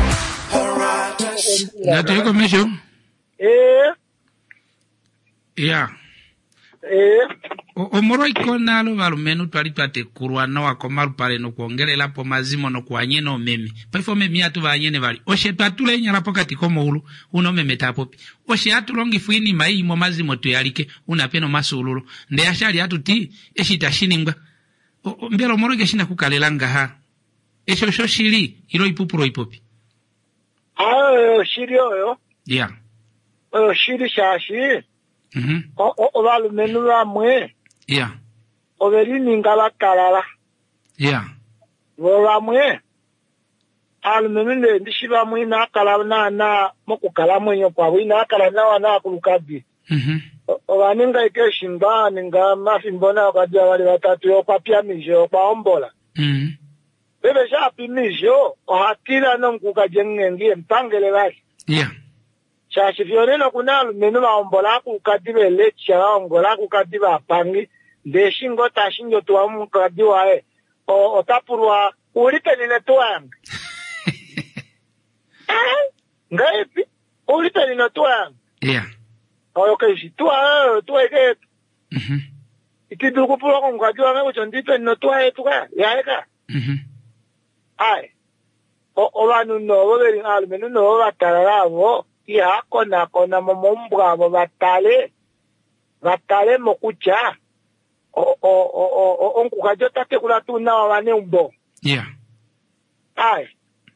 Natu yuko mesho? Eh. Yeah. Eh. O moro ikona alo varumenu twali twate kuruana wako maru pale no kuongele lapo mazimo no kuanye no meme. Paifo meme atu vanyene vali. Oshe twatule inya lapo katiko moulu, uno meme tapopi. Oshe atu longi fuini mai mo mazimo tuyalike, unapeno masululu. Nde ashari atu ti, eshi tashinimba. Mbelo moro geshina kukalelanga ha. Esho sho shiri, ilo ipupuro ipopi. Ah, shiri oyo. Yeah. Oh, shiri shashi. Mhm. O o valu menu la mwe. Yeah. O veri ningala kalala. Yeah. Vola mwe. Alu menu le ndishiba mwe na kalala na na moku kala mwe yopa wina kala na wana kulukadi. Mhm. O vaninga ike shimba ninga mafimbona wakadi wali watatu yopa pia mijo kwa ombola. Mhm. Bebe shapi mijo o hatila nonguka jengengi mpangele wali. Yeah. Shashi fioneno kuna menu maombola kukadibe lecha ongola kukadiba pangi deshingo tashingo tuwa mukadiwa e o otapurwa ulipe nine tuwang ngaipi ulipe nine tuwang Yeah. oyo keishi tuwa tuwa eke Mhm. ikiduku pula kongadiwa me ucho ndipe nine tuwa e tuka ya eka Mhm. ai o ovanu no overi alu menu no ovatararavo ya kona kona momombwa mo batale batale mokucha o o o o onkukajo tate kula tuna wane umbo Yeah. ai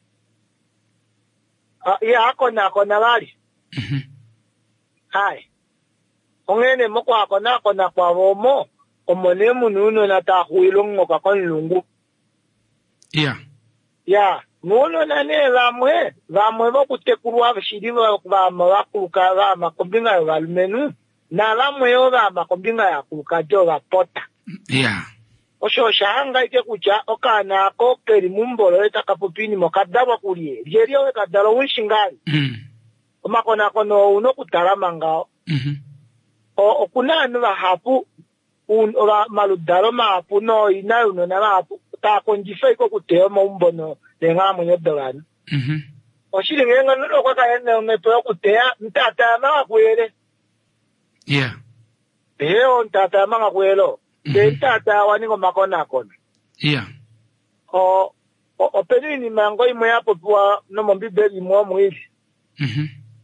ah ya kona kona bali Mhm. ai ongene mokwa kona kona kwa romo omone mununo na ta huilongo ka konlungu Yeah. ya muno nane vamwe vamwe vokutekurwa vashiri vama vakuluka vama kombinga valumenu na vamwe yo vama kombinga ya kulukajo vapota. Yeah. Osho shanga ike kucha okana ako keri mumbolo etakapopini mokadaba kulie. Jerio we kadalo unshingali. Mm. Omakona kono uno kutalama ngao. Mhm. O okuna anu hapu un ola maludalo mapu no ina uno na mapu ta konjifa iko kuteo maumbo no lenga mwenye dolani. Mhm. Oshiri ngenga no kwa kaenda ngepewa kutea mtata manga kwele. Yeah. Eo mtata manga kwelo. De mtata waningo makona kono. Yeah. O o penini mango imwe hapo kwa no mbibeli mwa mwili. Mhm.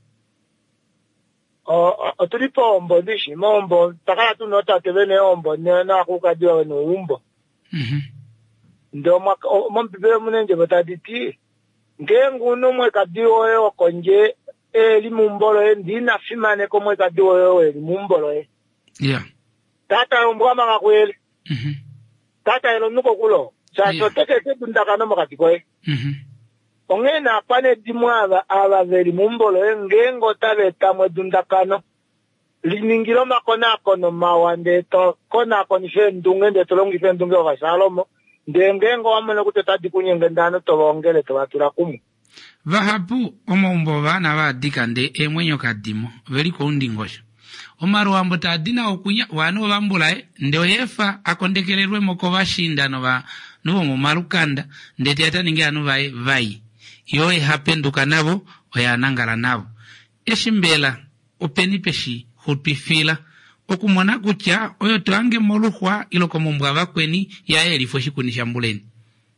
O o tulipo ombo dishi mombo takala tu nota tevene ombo na kukadiwa no umbo. Mhm. Ndo mwa mbibeli munenje bataditi. Ngengu no mwe kadiwa yo konje eli mumbolo e ndina fimane ko mwe kadiwa yo eli mumbolo e. Yeah. Tata ombo manga kweli. Mhm. Tata elo nuko kulo. Chacho teke tebu ndakano makatiko e. Mhm. Ongena pane dimwaba abaveri mumbolo e ngengo tabe tamwe dundakano. Liningiro makona kono mawande to kona koni fe ndunge nde tolongi fe ndunge wa salomo. Ndengengo wamene kuteta kunyenge ndano tobongele tobatura kumu. Vahapu omombo bana badika nde emwenyo kadimo veliko undingosha. Omaru wambo tadina okunya wano bambulae nde oyefa akondekelelwe moko bashindano ba nubo mu marukanda ndete ataninge anu bae vai. Yoe hapenduka nabo oyanangala nabo. Eshimbela openipeshi hupifila okumona kutya oyo twange moluhwa iloko mombwa bakweni ya elifo shikunisha mbuleni.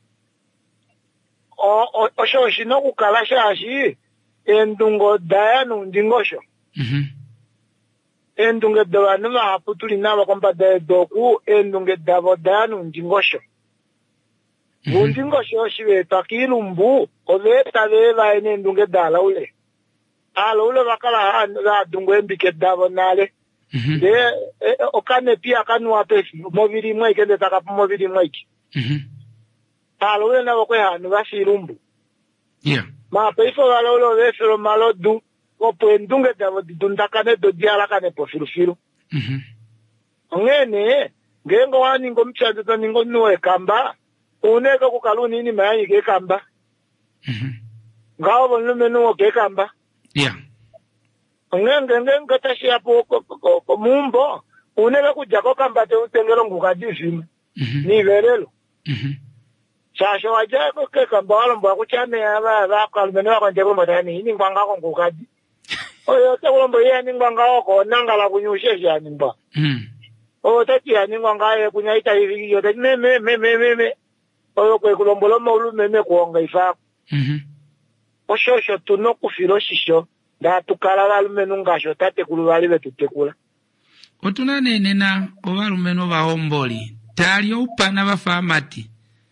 O osho shino kukala shashi endungo daya nundingosho. Mhm. Endunge dawanu mahapu tulina bakomba daya doku endunge davo daya nundingosho. Nundingosho shiwe takilumbu oveta veva ene endunge dala ule. Alo ule bakala haa dungo embike davo nale. De okane pia kanwa pesi mobili mwaike nde takapu mobili mwaike. Mhm. Alo ule na wakwe hanu bashirumbu. Yeah. Ma peifo wala ulo vefero malo du opo endunge davo dundakane do diala kane po firu firu. Mhm. Ngene ngengo wani ngo mchande to ningo nuwe kamba uneka kukaluni ini mayanyi ke kamba. Mhm. Ngao bonlu menu ke kamba. Yeah. Ngenge ngenge tashi hapo ko mumbo uneka kujako kamba te utengero ngukadizima. Mhm. Ni verelo. Mhm. Sasho wajako ke kamba walombo akuchame aba ba kalmeno akonjeko modani ini ngwanga ko ngukadi. Oyo te walombo ye ni ngwanga ko nangala kunyushe jani mba. Mhm. Oyo tati ya ni ngwanga ye kunyaita hivi yo te me me me me me me. Oyo kwe kulombolo maulu meme kuonga ifa. Mhm. Oshosho tuno kufiro shisho da tukala balumenu ngasho tate kulubali betutekula. Otuna nenena obalumenu bahomboli tali upana bafamati.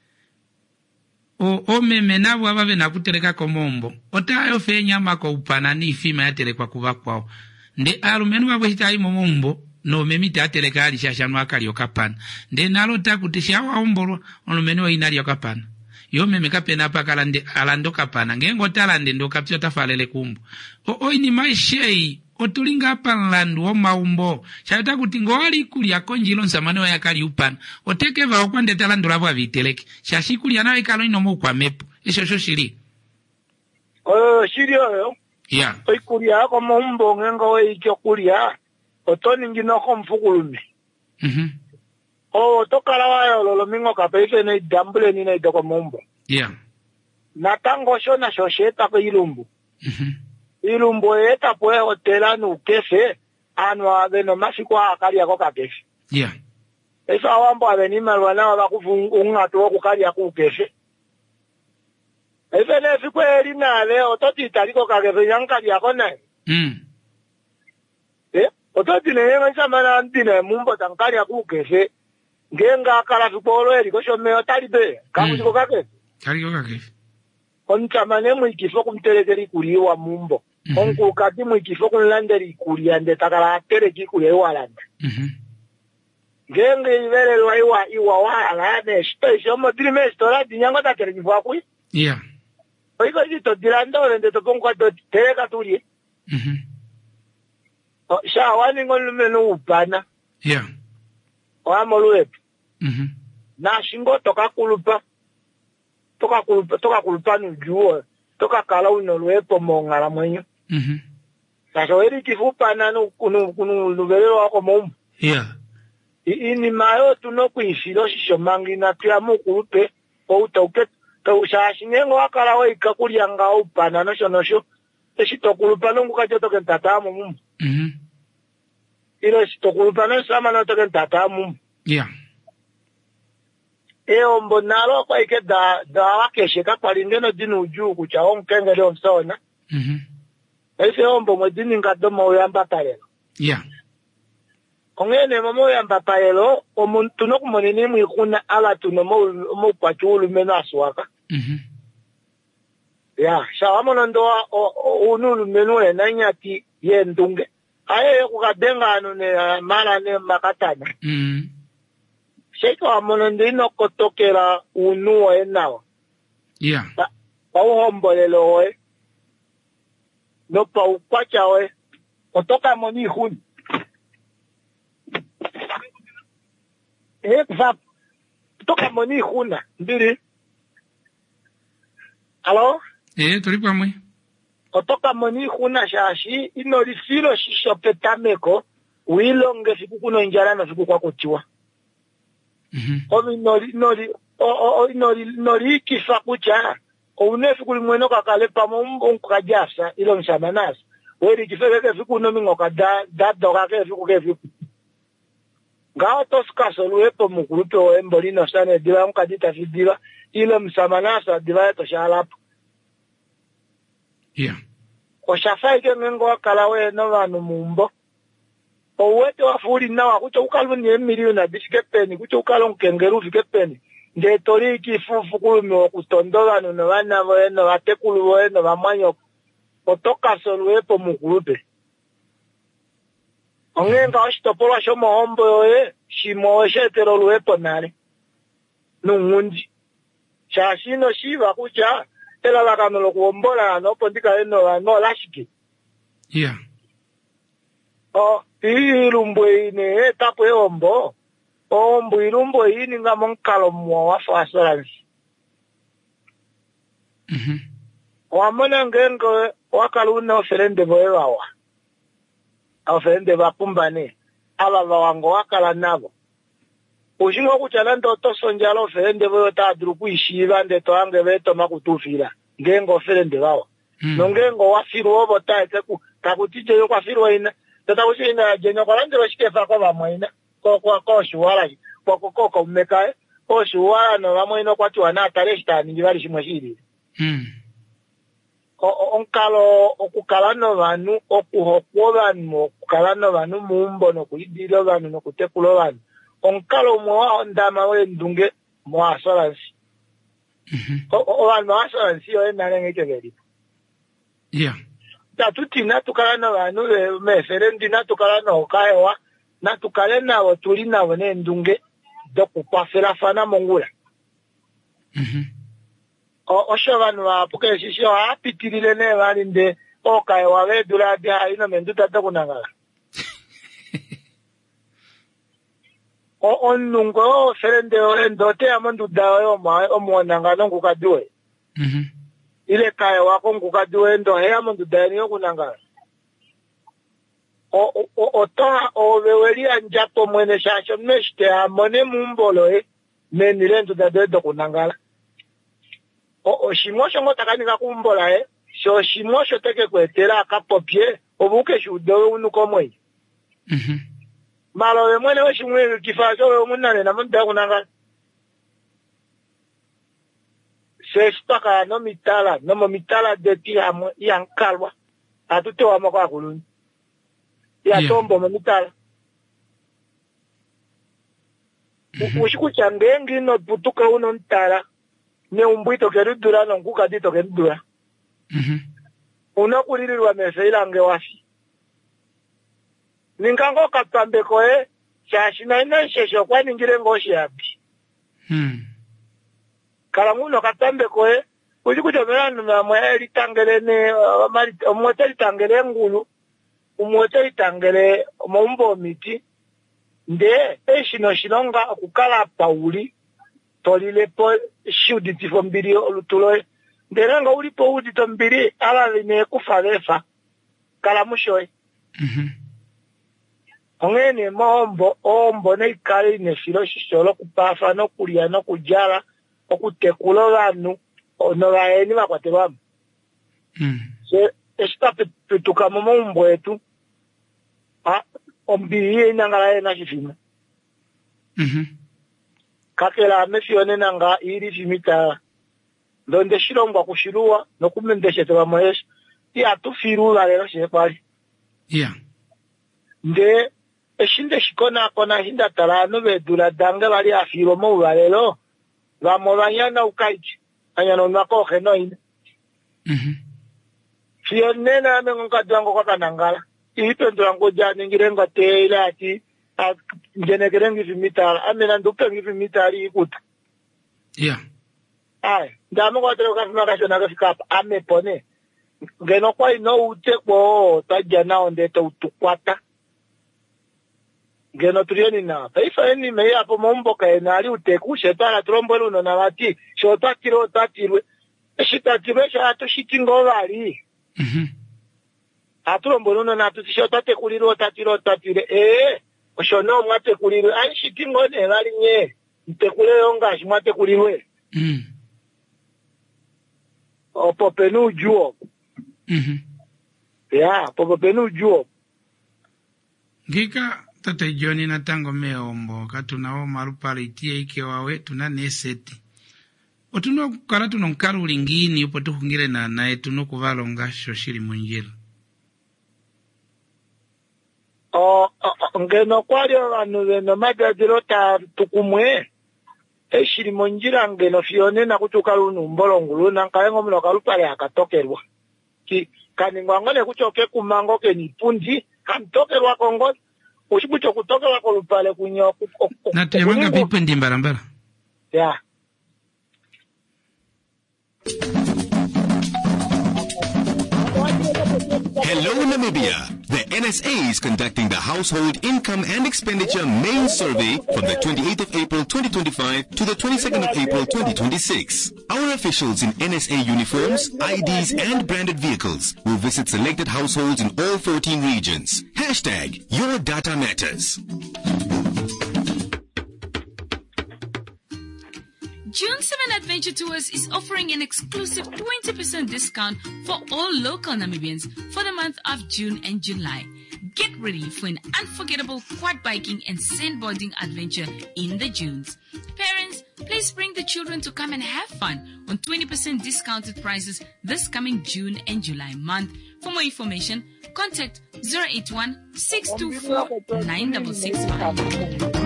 O omeme nabo ababe nakutereka komombo. Otayo fenya mako upana ni fima yaterekwa kuba kwao. Nde alumenu babo hitayi momombo no memite atereka ali shashanu akali okapana. Nde nalo takutisha wa ombolo olumenu wa inali okapana. Yo meme kapena pakala nde alando kapana. Ngengo talande ndo kapsio tafalele kumbu. O o ini maishei otulinga hapa landu o maumbo. Shayota kutingo wali kuli ya konjilo nsamane wa yakali upana. Otekeva okwande talando labo aviteleki. Shashikuli anawe kalo inomo kwa mepu. Esho sho shiri. Oyo shiri oyo. Yeah. Oi kulia kwa maumbo ngengo we ikyo kulia. Otoni ngino komfukulume. Mhm. O tokala wayo lolo mingo kapeife na idambule nina idoko maumbo. Yeah. Natango sho na shosheta kwa ilumbu. Mhm. Ilumbu eta poe hotela nu kefe. Anu aveno masikwa akali yako kakefe. Yeah. Efa wambo aveni malwana wabakufu ungatu wako kali yako kefe. Efe nefi kwe elina le ototi italiko kakefe yankali yako nae. Mm. Eh? Ototi ne yenga samana antine mumbo tankali yako kefe. Ngenga akala fipolo eri kosho meo talibe. Kamu chiko kake. Kali kake. Onchamane mwikifo kumtelekeri kuliwa mumbo. Mhm. Onku kati mwikifo kumlanderi kulia nde takala atereki kulia iwalanda. Mhm. Ngenge ivere lwa iwa iwa wala ne space omo drime stora dinyango tatereki fwa kui. Yeah. Oiko jito dilando rende toponko do tereka tuli. Mhm. O sha wani ngolu menu upana. Yeah. Wa moluetu. Mhm. Na shingo toka kulupa. Toka kulupa toka kulupa nujuo. Toka kala unoluepo mongala mwenyo. Mhm. Sasa weri kifupana no kunu kunu lubelelo wako mumu. Yeah. Ini mayo tuno kuifilo shisho mangi na tuyamu kurupe o utauke to shashinyengo wakala wa ikakulia nga upana no shono sho eshitokulupa no kukajotoke ntatamu mumu. Mhm. Ilo eshitokulupa no sama no toke ntatamu. Yeah. Eo mbonalo kwa ike da da wakesheka kwa lingeno dinu uju kucha onkenge leo msaona. Mhm. Ese ombo mwedini ngadoma uyamba palelo. Yeah. Ongene mamo uyamba palelo omuntu no kumonene mwikuna ala tuno mo mo kwachulu mena aswaka. Mhm. Ya, shawamono ndo unulu menu e nanyati yendunge. Aye kukadenga anu ne mara ne makatana. Mhm. Sheko amono ndino kotokera unuwa enawa. Yeah. Pa uhombolelo we. No pa ukwacha we. Otoka moni huni. Eh, vap. Toka moni huna. Mbiri. Alo? Eh, tulipa mwe. Otoka moni huna shashi. Inori filo shisho petameko. Uilonge fiku kuno injara na fiku kwa kuchiwa. Mhm. Omi inori, inori, o, o, inori, inori kisa kucha. Ounefi kulimweno kakale pamo ungu kajasa. Ilo mshamanasi. Weri kifeke kefiku nomi ngoka da, da doga kefiku kefiku. Ngao toskaso luepo mukulupe o embolino sane diwa mkadita fidiwa. Ilo msamanasa diwa eto shalapu. Yeah. O shafaike ngengo wakalawe no wanu mumbo. O wete wafuri na wakucha ukalu ni emiliyo na bisike peni. Kucha ukalu mkengeru fike peni. Nde tori kifufu kulumi wakutondo wanu no wana weno watekulu weno wamanyo. Otoka soluepo mukulupe. Ongenga oshitopola shomo hombo yoe, shimo oshetero luepo nare. Nungundi. Shashino shiva kucha, ela lakano lokuombola no pondika eno no lashiki. Yeah. O, ii lumbwe ine, tapo e ombo. O ombo ilumbwe ini nga monkalo mwa wafa asoransi. Mhm. Wamona ngengo wakaluna oferende boe wawa. Oferende bapumbane. Aba bawango wakala nabo. Ujingo kuchala ndo tosonjala oferende boe tadru kuishiva nde toange beto makutufila. Ngengo oferende wawa. Mm. Nongengo wafiru obo taete ku. Takutije yo kwa firu waina. Tata usina jenyo kwa lande washikefa kwa wamoina. Kwa kwa kwa shuwala. Kwa kwa kwa umekae. Kwa shuwala no wamoina kwa tuwa na tareshta nijibali shimashiri. Mm. Onkalo okukalano banu okuhokwo banu okukalano banu mumbo no kuidilo banu no kutekulo banu onkalo mwa ndama we ndunge mwa assurance Mhm. o banu assurance yo enale ngekebeli Yeah. tatuti natukalano banu meferendi natukalano okaewa natukalena wo tulina wone ndunge dokukwafela fana mongula. Mhm. O oshavanu apuke shisho apitirile ne balinde okaye wawe durade ino menduta takunangala. O onungo serende endote amondu dawo ma omonanga no kukadwe. Mhm. Ile kaye wako kukadwe ndo he amondu dani okunangala. O o ota o wewelia njapo mwene shasho meshte amone mumbolo e menile nduta dedo kunangala. O shimosho ngotakani kumbola eh sho shimosho teke kwetera akapopye obuke shudo unuko mwe. Mhm. Malo we mwene we shimwe kifaso we munane na munda kunanga. Sespaka no mitala no mo mitala de ti amo yankalwa. Atuto wa makwa kuluni. Ya Yeah. tombo mo mitala. Mhm. Ushikucha ngengi no putuka uno ntala. Ne umbuito kerudura no nkukadito kerudura. Mhm. Unokulilirwa meseila nge wafi. Ningango katambe koe, shashina ina shesho kwa ningire ngoshi yapi. Hmm. Kalamuno katambe koe, ujikuja melanu na mweli tangele ne, umwete tangele ngulu, umwete tangele maumbo miti, nde, e shino shinonga kukala pauli, tolile po shudi tifo mbili olutuloe, nde nanga ulipo udi to mbili, ala vine kufalefa, kalamushoy. Mhm. Ongene mombo ombo ne kali ne shiro shisholo kupafa no kulia no kujala okutekula banu ono baeni bakwatebwa. Mm. Se esta petuka mombo etu. Ah, ombiye nangala na shifima. Mhm. Kakela mefione nanga iri fimita donde shirongwa kushirua no kumendeshe twa moyesh ya tufirula lero shepali. Yeah. Nde eshinde shikona kona hinda talano bedula dange bali afiro mo balelo ba mobanyana ukaiji anyano nako kheno ine. Mhm. Fione na mengonka dango kwa kanangala ipendwa ngoja ngirenga teila ati njene kerengi fimita amena ndupe ngi fimita ali ikuta. Yeah. Ai, ndamo kwa tero kafima kashona kafika ame pone. Ngeno kwa ino ute kwa tajana onde to utukwata. Ngeno turioni na. Taifa eni mei hapo mombo ka enali ute kushetara trombo luno na wati. Shota tiro tatirwe. Shita tirwe shato shitingo wali. Mhm. Atrombo luno na tu shota te kuliro tatiro tatire. Eh, oshono mwate kuliro. Ai shitingo ne wali nye. Te kuliro nga shmate kulirwe. Mm. Opo penu juo. Mhm. Ya, popo penu juo. Ngika tate Johnny na tango meombo katunao marupale itie ike wawe tuna neseti. Otuno kukala tuno nkaru lingini upo tukungile na nae tuno kuvalonga shoshiri munjilo. O, ngeno kwali wanu weno madadilo ta tukumwe. E shiri munjira ngeno fione na kutukalu numbolongulu na nkayengo mno kalupale akatokerwa. Ki kaningwangone kuchoke kumango ke nipundi kamtokerwa kongo ushibucho kutokerwa kolupale kunyo na tuyamanga pipe ndi mbarambara. Ya. Hello, Namibia. The N S A is conducting the Household Income and Expenditure Main Survey from the twenty-eighth of April twenty twenty-five to the twenty-second of April twenty twenty-six. Our officials in N S A uniforms, I Ds, and branded vehicles will visit selected households in all fourteen regions. Hashtag Your Data Matters. June seventh Adventure Tours is offering an exclusive twenty percent discount for all local Namibians for the month of June and July. Get ready for an unforgettable quad biking and sandboarding adventure in the Dunes. Parents, please bring the children to come and have fun on twenty percent discounted prices this coming June and July month. For more information, contact zero eight one, six two four, nine six six five.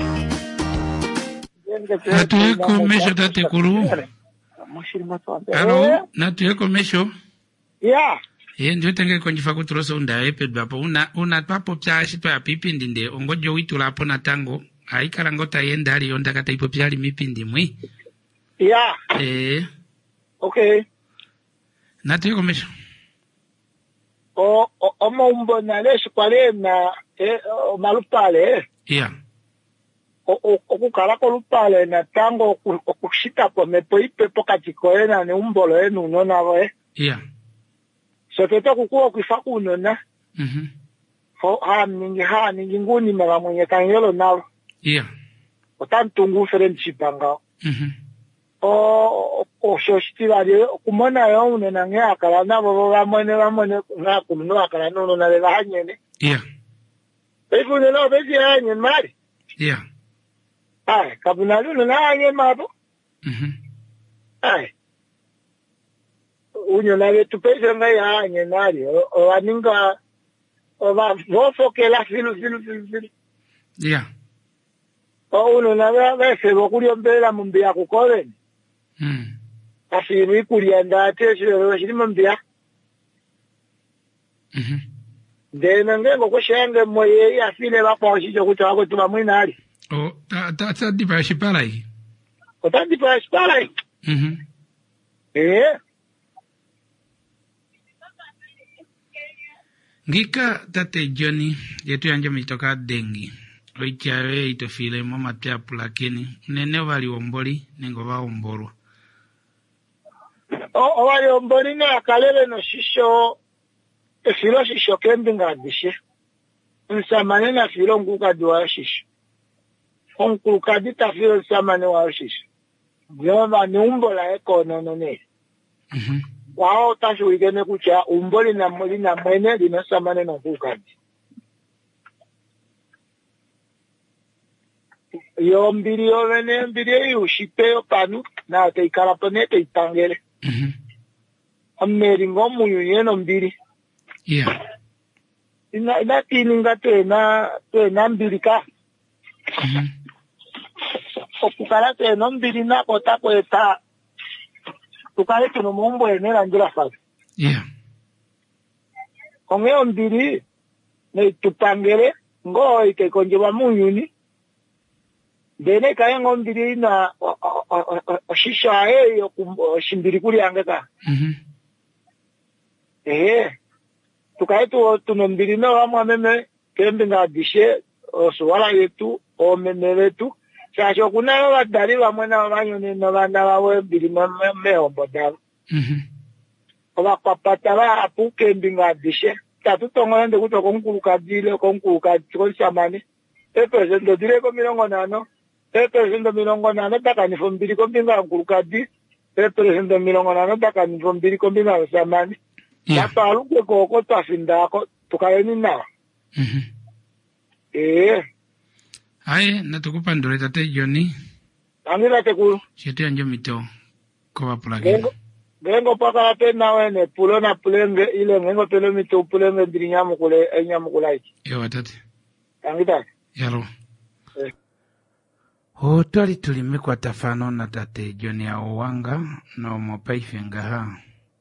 Natueko mesho tate kuru. Hello, natueko mesho. Yeah. Ye ndio tenge konjifa kuturosa unda epedwa po una una papo pya shito ya pipindi nde ongojo witula hapo na tango haikala ngota yenda ali onda kata ipo pyali mipindi mwi. Yeah. Eh. Okay. Natueko mesho. O o omo mbona leshi kwale na eh malupale. Yeah. Okukala kolupale na tango okushita po mepo ipepo katikoena ne umbolo enu nona we. Yeah. So tete kukuwa kufa kunona. Mhm. Ho ha ningi ha ningi nguni mala mwenye kanyelo nawo. Yeah. Otantungu friendship anga. Mhm. O o shoshitira de kumona yo unena nge akala na bo ba mwene ba mwene na kuno akala no na le bahanyene. Yeah. Efu ne no bezi hanye mari. Yeah. Ai, kabunalo no na hanye mabo. Mhm. Ai. Unyo na wetu pesa ngai hanye nari o aninga o va vofo ke la filu filu filu filu. Yeah. O uno na wa vese bokulyo mbela mumbia kukole. Mm. Afiru ikulia ndate shiro shiri mumbia. Mhm. Ndena ngengo kushenge moye afile bapo shijo kutwa ko tuba mwinali. Oh, ta ta ta di pa shipala hii. O ta di pa shipala hii. Mhm. Eh. Ngika tate Johnny yetu yanje mitoka dengi. Oichawe itofile mama tia pulakini. Nene wali omboli nengo wa omborwa. O wali omboli na kalele no shisho e filo shisho kembi ngadishe nsamane na filo ngukadi wa shisho onkukadi ta filo nsamane wa shisho vyoma ni umbo la eko nonone mhm wao tasho wigene kucha umbo lina lina mwene lina nsamane na ngukadi yo mbiri yo vene mbiri yo shipeyo panu na te ikarapone te itangele mhm ameri ngomu yeno mbiri yeah ina ina tininga tena tena mbiri ka mhm okukala tena mbiri na kota kweta tukale tuno mumbo enera njira fa yeah onge mbiri ne tupangele ngo ike konjeba munyuni dene kaya ngombiri na shisha eyo shimbiri kuli angeka mhm eh tukaitu tunombiri na wamwa meme kembe ngadishe oswala yetu o meme wetu chacho kuna wadali wamwe na banyone na bana bawe biri meme ombodal mhm oba papata ba apu kembe ngadishe tatu tongolende kuto konkuluka dile konkuluka konsamani e presento dire ko milongo nano e presento milongo nano takani fombiri kombinga nkuluka di e presento milongo nano takani fombiri kombinga samani Yapa aluke koko tafindako tukaeni na. Mhm. Eh. Aye, natukupa ndore tate Johnny. Angira tekulu. Chete anjo mito kwa plagi. Gengo gengo paka ate na wene pulo na pulenge ile ngengo pelo mito pulenge drinyamu kule enyamu kulai. Yo tate. Angita. Yaro. Eh. O toli tulimekwa tafano na tate Johnny Awanga no mopaifenga ha.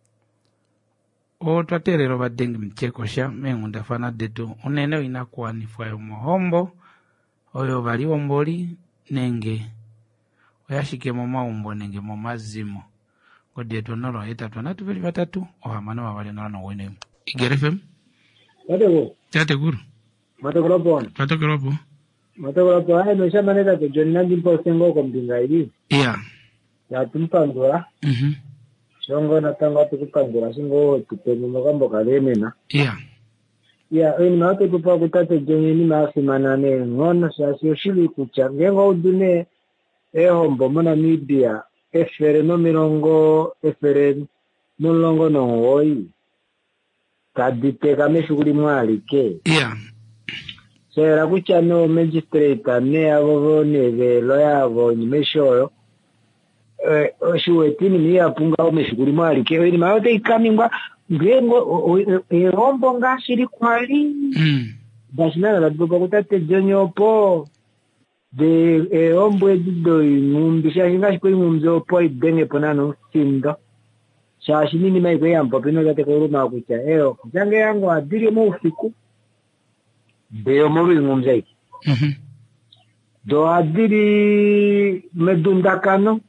O twaterero badengi mchekosha mengunda fana detu unene inakuwa nifuayo mohombo oyo bali omboli nenge oyashike moma umbo nenge momazimo kodietu nolo etatu na tubili batatu ohamana wabali nolo no wene igerefem Matego tate guru Matego ropo Matego ropo Matego ropo ay no shamane da ke jonna dimpo sengo kombinga idi yeah ya tumpangura mhm Shongo na tanga tukukangura singo tupeni mogambo kalemena. Yeah. Yeah, eni mate kupa kutate jenye ni maasi manane ngona shasio shili kucha. Ngengo udune ehombo mona media efere no mirongo efere no longo no hoi. Kadite kame shuguri mwali ke. Yeah. Sera kucha no magistrate ne avovo neve loya avo nimeshoyo. Eh, oshuetini ni apunga omeshuguri mwali ke eni mayote ikamingwa ngengo erombo ngashiri kwali mm bashinana la dupa kutate jonyopo de erombo edido ngumbi shashinga shikwe ngumzo po idenge ponano sindo shashini ni maikwe yampo pino kate kuruma kucha eo kuchange yangu adiri mo usiku deo mo ngumza iki mhm do adiri medundakano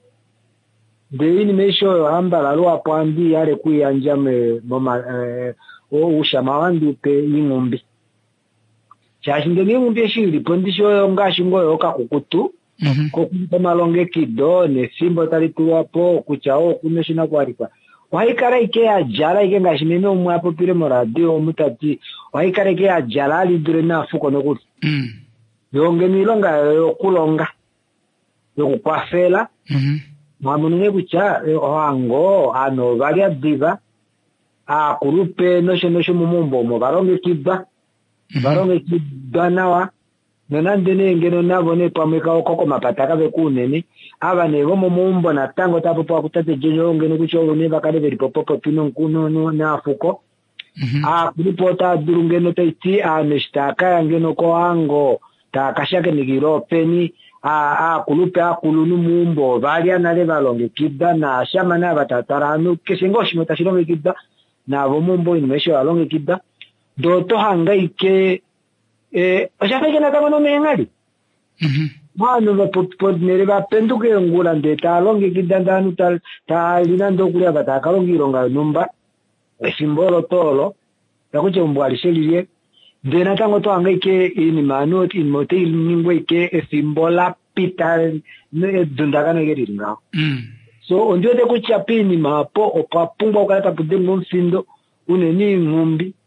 de ini mesho ambala lo apandi yale kuyanja me mama eh o ushamawandi pe ingumbi chashinde ni ngumbi shiri pondisho ngashingo yoka kukutu mhm ko kumalonge kidone simbo talitu hapo kuchao kuneshina kwaripa waikara ike ajala ike ngashimene umwe apo pire mo radio mutati waikara ike ajala ali dure na fuko no kuti mm yonge milonga yokulonga yokukwafela mhm Mwamunenge kucha ohango ano varia diva a kurupe nosho nosho mumumbo mo baronge kiba baronge kiba nawa nonandene ngeno nabone pameka okoko mapataka bekunene aba nebo mumumbo na tango tapo pa kutate jenyo ngeno kucho ne bakale beri popopo pino nkuno no nafuko a kuripota durungeno taiti a neshtaka ngeno ko hango takashake nigiropeni a a kulupe a kulunu mumbo varia nale balonge kidda na shama na batataranu kesengo shimota shilonge kidda na bomumbo nimesho alonge kidda doto hangaike eh ashafike na kama no mengali mhm mano ba pot pot nere ba penduke ngula ndeta alonge kidda ndanu tal ta linando kulia batakalonge ironga numba simbolo tolo yakuche mbwali shelirie Dena tango to angaike ini manot in motel ningwe ke simbola pita ne dundagano yeringa. Mm. So ondio de kuchapini mapo opapumba ukata pudengo msindo une ni ngumbi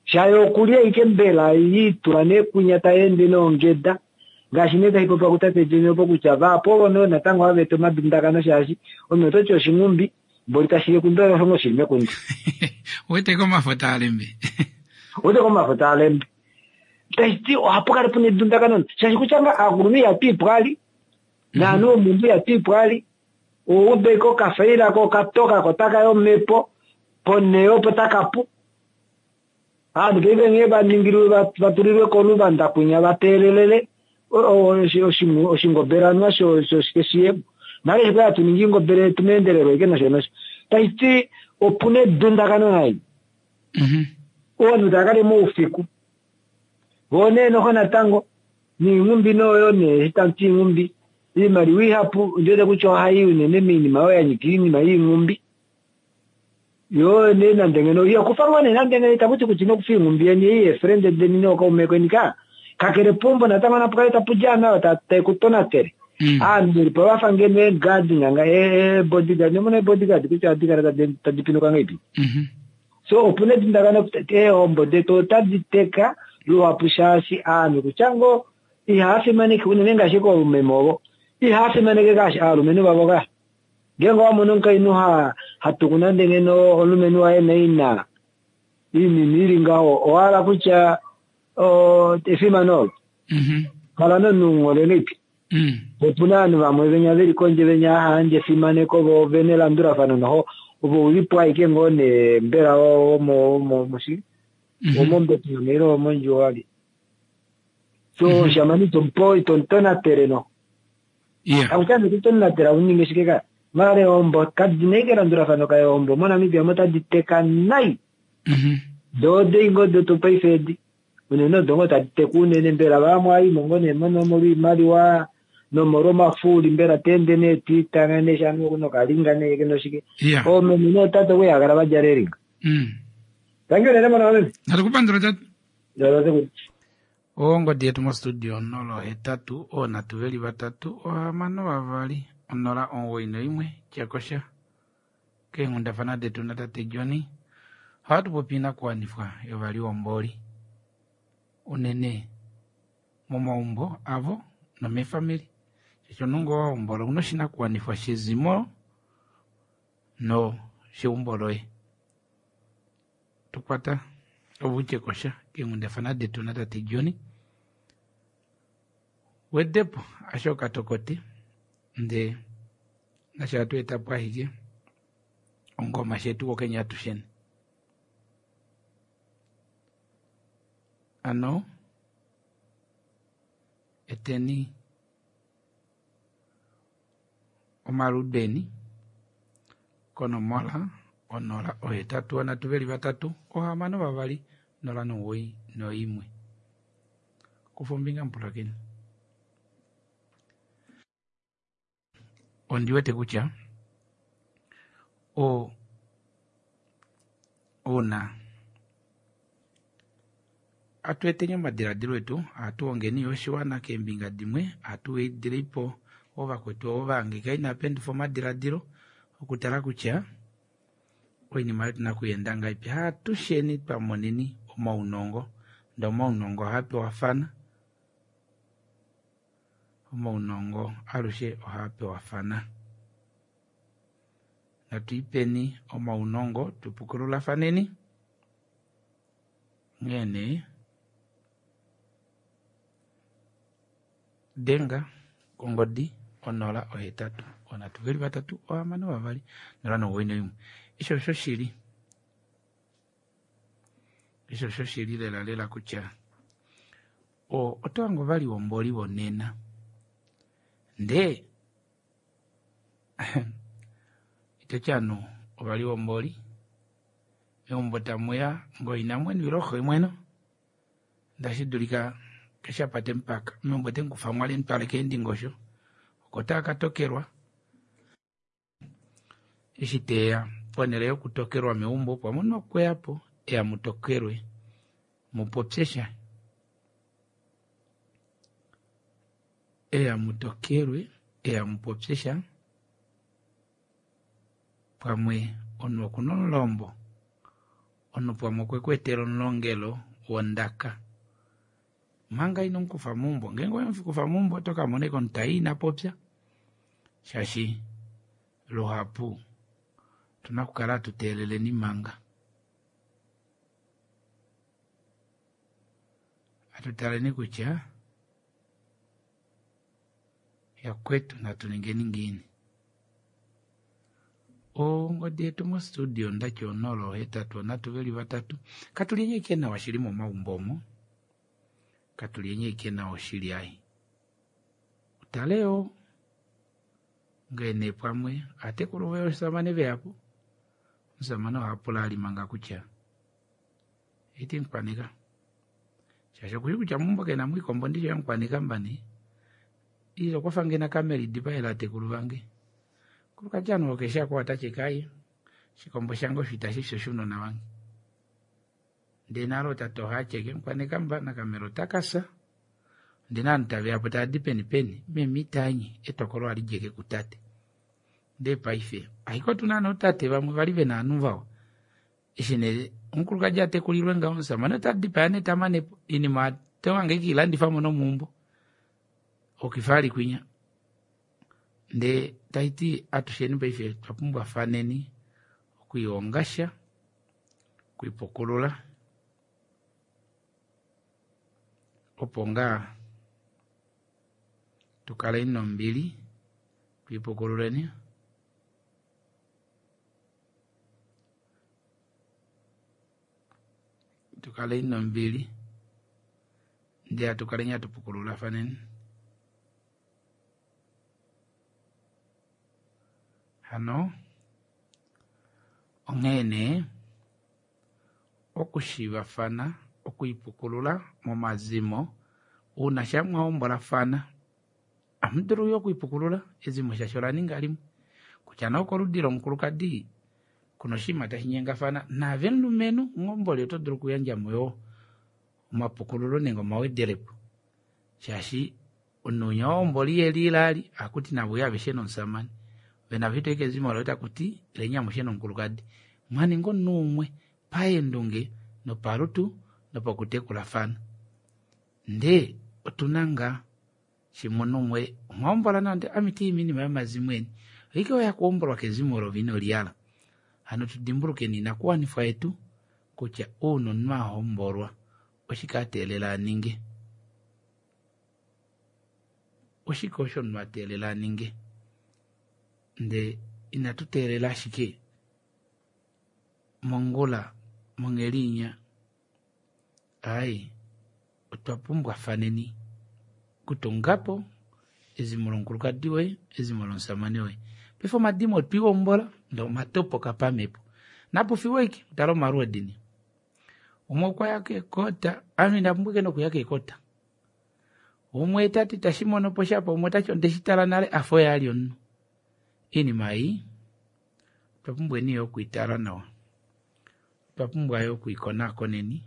shayo kulia ikembela yitwane kunyata ende nongeda gashineta ipo pakutate jenyo pokuchava apo no natango aveto mabindakano shashi ometo cho shingumbi bolita shiye kundora hongo shime kundi wete koma fotalembe wete koma fotalembe taiti hapo kale pune dundakano shashi kuchanga agurumi ya tipwali na no mundu ya tipwali ube ko kafeira ko katoka ko taka yo mepo poneo potakapu ah ngebe ngeba ningiru baturiwe ko lubanda kunya baterelele o oshingo oshingo beranwa sho sho skesiye nare ba tuningingo bere tumenderero ikena sheno taiti opune dundakano nai mhm o ndakale mo ufiku wone no hona tango ni ngumbi no yo ne hitanti ngumbi imari wi hapu ndede kucho hayi ne mini mawe ya nyikini mai ngumbi yo ne nandengeno yo kufangwa ne nandengeno tabuti kuchino kufi ngumbi ni ye friend de nino ko mekwenika kakere pombo na tama na pakaita pujana ta te kutona tere ah ndiri pa wafangene gadi nganga e bodyguard ne mone bodyguard kucha adikara ta ta dipino kanga ipi mhm so opune ndagana te ombo de to taditeka lo apushashi ami kuchango ihafi mani kunenga shiko memobo ihafi mani ke gashi alu menu baboga gengo amunun kai nuha hatukunande ngeno olumenu aye naina ini miringa o wala kucha o tefimanol mhm kala no ngole nipi mhm opunani bamwe benya biri konje benya hanje fimane ko bo venela ndura fano no ubo ulipo aike ngone mbera o mo mo musi o mombe tunero monjo wali so shamani tompo itontona tereno yeah aunque me tonna tera uninge shikeka mare ombo kadinegera ndura fano kai ombo mona mi bia mota diteka nai mhm do de ingo do to pai fedi uneno dongo ta tekune ne mbera bamwe ai mongone mono muri mari wa no moroma fuli mbera tende ne titanga ne shanu kuno kalinga ne keno shike yeah o me no tata we agara bajareringa mhm tango ne mona wale natukupandira tatu yalo se ongo dietu mo studio nolo hetatu o natuveli batatu o amano bavali onora onwo ino imwe kyakosha ke ngunda fana detu natate Johnny hatu popina kwanifwa yovali omboli unene momaumbo avo na me family chicho nungo wa ombolo uno shina kwanifwa shizimo no shiumboloe tukwata obuche kosha ke ngunda fana detu natate Johnny wedepo ashoka tokote nde nashatu etapwa hige ongoma shetu okenya tushene ano eteni omarudeni kono mola onora ohetatu anatuveli batatu ohamano bavali nola no woi no imwe kufumbinga mpulakeni ondiwete kucha o ona atuete nyumba diradiro etu atuongeni yoshiwana kembinga dimwe atuwe diripo ova kwetu ova angika ina pendi foma diradiro okutara kucha oini mayotu na kuyendanga ipi hatu sheni pa monini oma unongo ndo oma unongo hape wafana oma unongo arushe ohape wafana na tuipeni oma unongo tupukurula faneni ngene denga kongodi onola ohetatu ona tuveli batatu oamano bavali nola no wino imu isho sho shiri isho sho shiri lela lela kucha o otoango vali womboli bonena nde ito chano ovali womboli eombota muya ngoina mweni virojo imweno ndashidulika keshapate mpaka miombote nkufamwale ntwale kendi ngosho okotaka tokerwa ishiteya ponereyo kutokerwa meumbo pamono kweapo ea mutokerwe mupopsesha ea mutokerwe ea mupopsesha pamwe ono kuno lombo ono pamwe kwekwetero nlongelo wondaka manga ino nkufa mumbo ngengo mfi kufa mumbo toka moneko ntaina popya shashi lohapu tunakukala tutelele ni manga atutaleni kucha ya kwetu na tuningeni ngini o ngode tumo studio ndacho nolo hetatu na tuveli batatu katulienye ikena washirimo maumbomo katulienye ikena washiri ai utaleo ngene pamwe ate kuruwe samane veapo samana hapula alimanga kucha iti nkwanika chasha kuyu kucha mumbo kena mwikombo ndicho nkwanika mbani izo kwafange na kameri dipa elate kuruvange kuruka jano okesha kwa tache kai shikombo shango shitashisho shuno na wangi ndenaro tato hacheke nkwanika mba na kamero takasa ndina ntave hapo tadi peni peni mimi tanyi etokoro alijeke kutate de paife aiko tunano tate bamwe balive na anuvao ishine nkuluka jate kulirwe ngaonsa mana tadi pane tamane ini ma tewange kilandi famo no mumbo okifali kwinya nde taiti atusheni paife tapumbwa faneni kuiongasha kuipokolola oponga tukala ino mbili kuipokololeni tukala ino mbili ndia tukala nya tupokolola faneni hano ongene okushiva fana okuipokolula mu mazimo unashamwa ombola fana amduru yo kuipokolula ezimo shashorani ngalimu kuchana okorudiro mkulukadi kunoshima tahinyenga fana na venu menu ngombole to duru kuyanja moyo mapokolulo nengo mawederepo shashi ununya omboli elilali akuti na buya bisheno nsamani bena vitu ekezimo lota kuti lenya musheno nkulukadi mani ngo numwe paendunge no parutu no pakutekula fana nde otunanga shimonumwe ngombola nande amiti mini mamazimweni iko ya kuombolwa kezimo vino liala hano tudimburuke nina kuwa nifa yetu kucha uno nma homborwa oshikatelela ninge oshikosho nma telela ninge nde inatutelela shike mongola mongelinya ai otwapumbwa faneni kutongapo ezimulonkuruka diwe ezimulonsamaniwe before madimo piwo mbola ndo matopo kapamepo napo fiweki utalo maruadini umokwa yake kota amina mbuke no kuyake kota umwe tati tashimono poshapo umatacho ndeshitala nale afo yalio nno ini mai twapumbwe niyo kuitala nawa twapumbwa yo kuikona koneni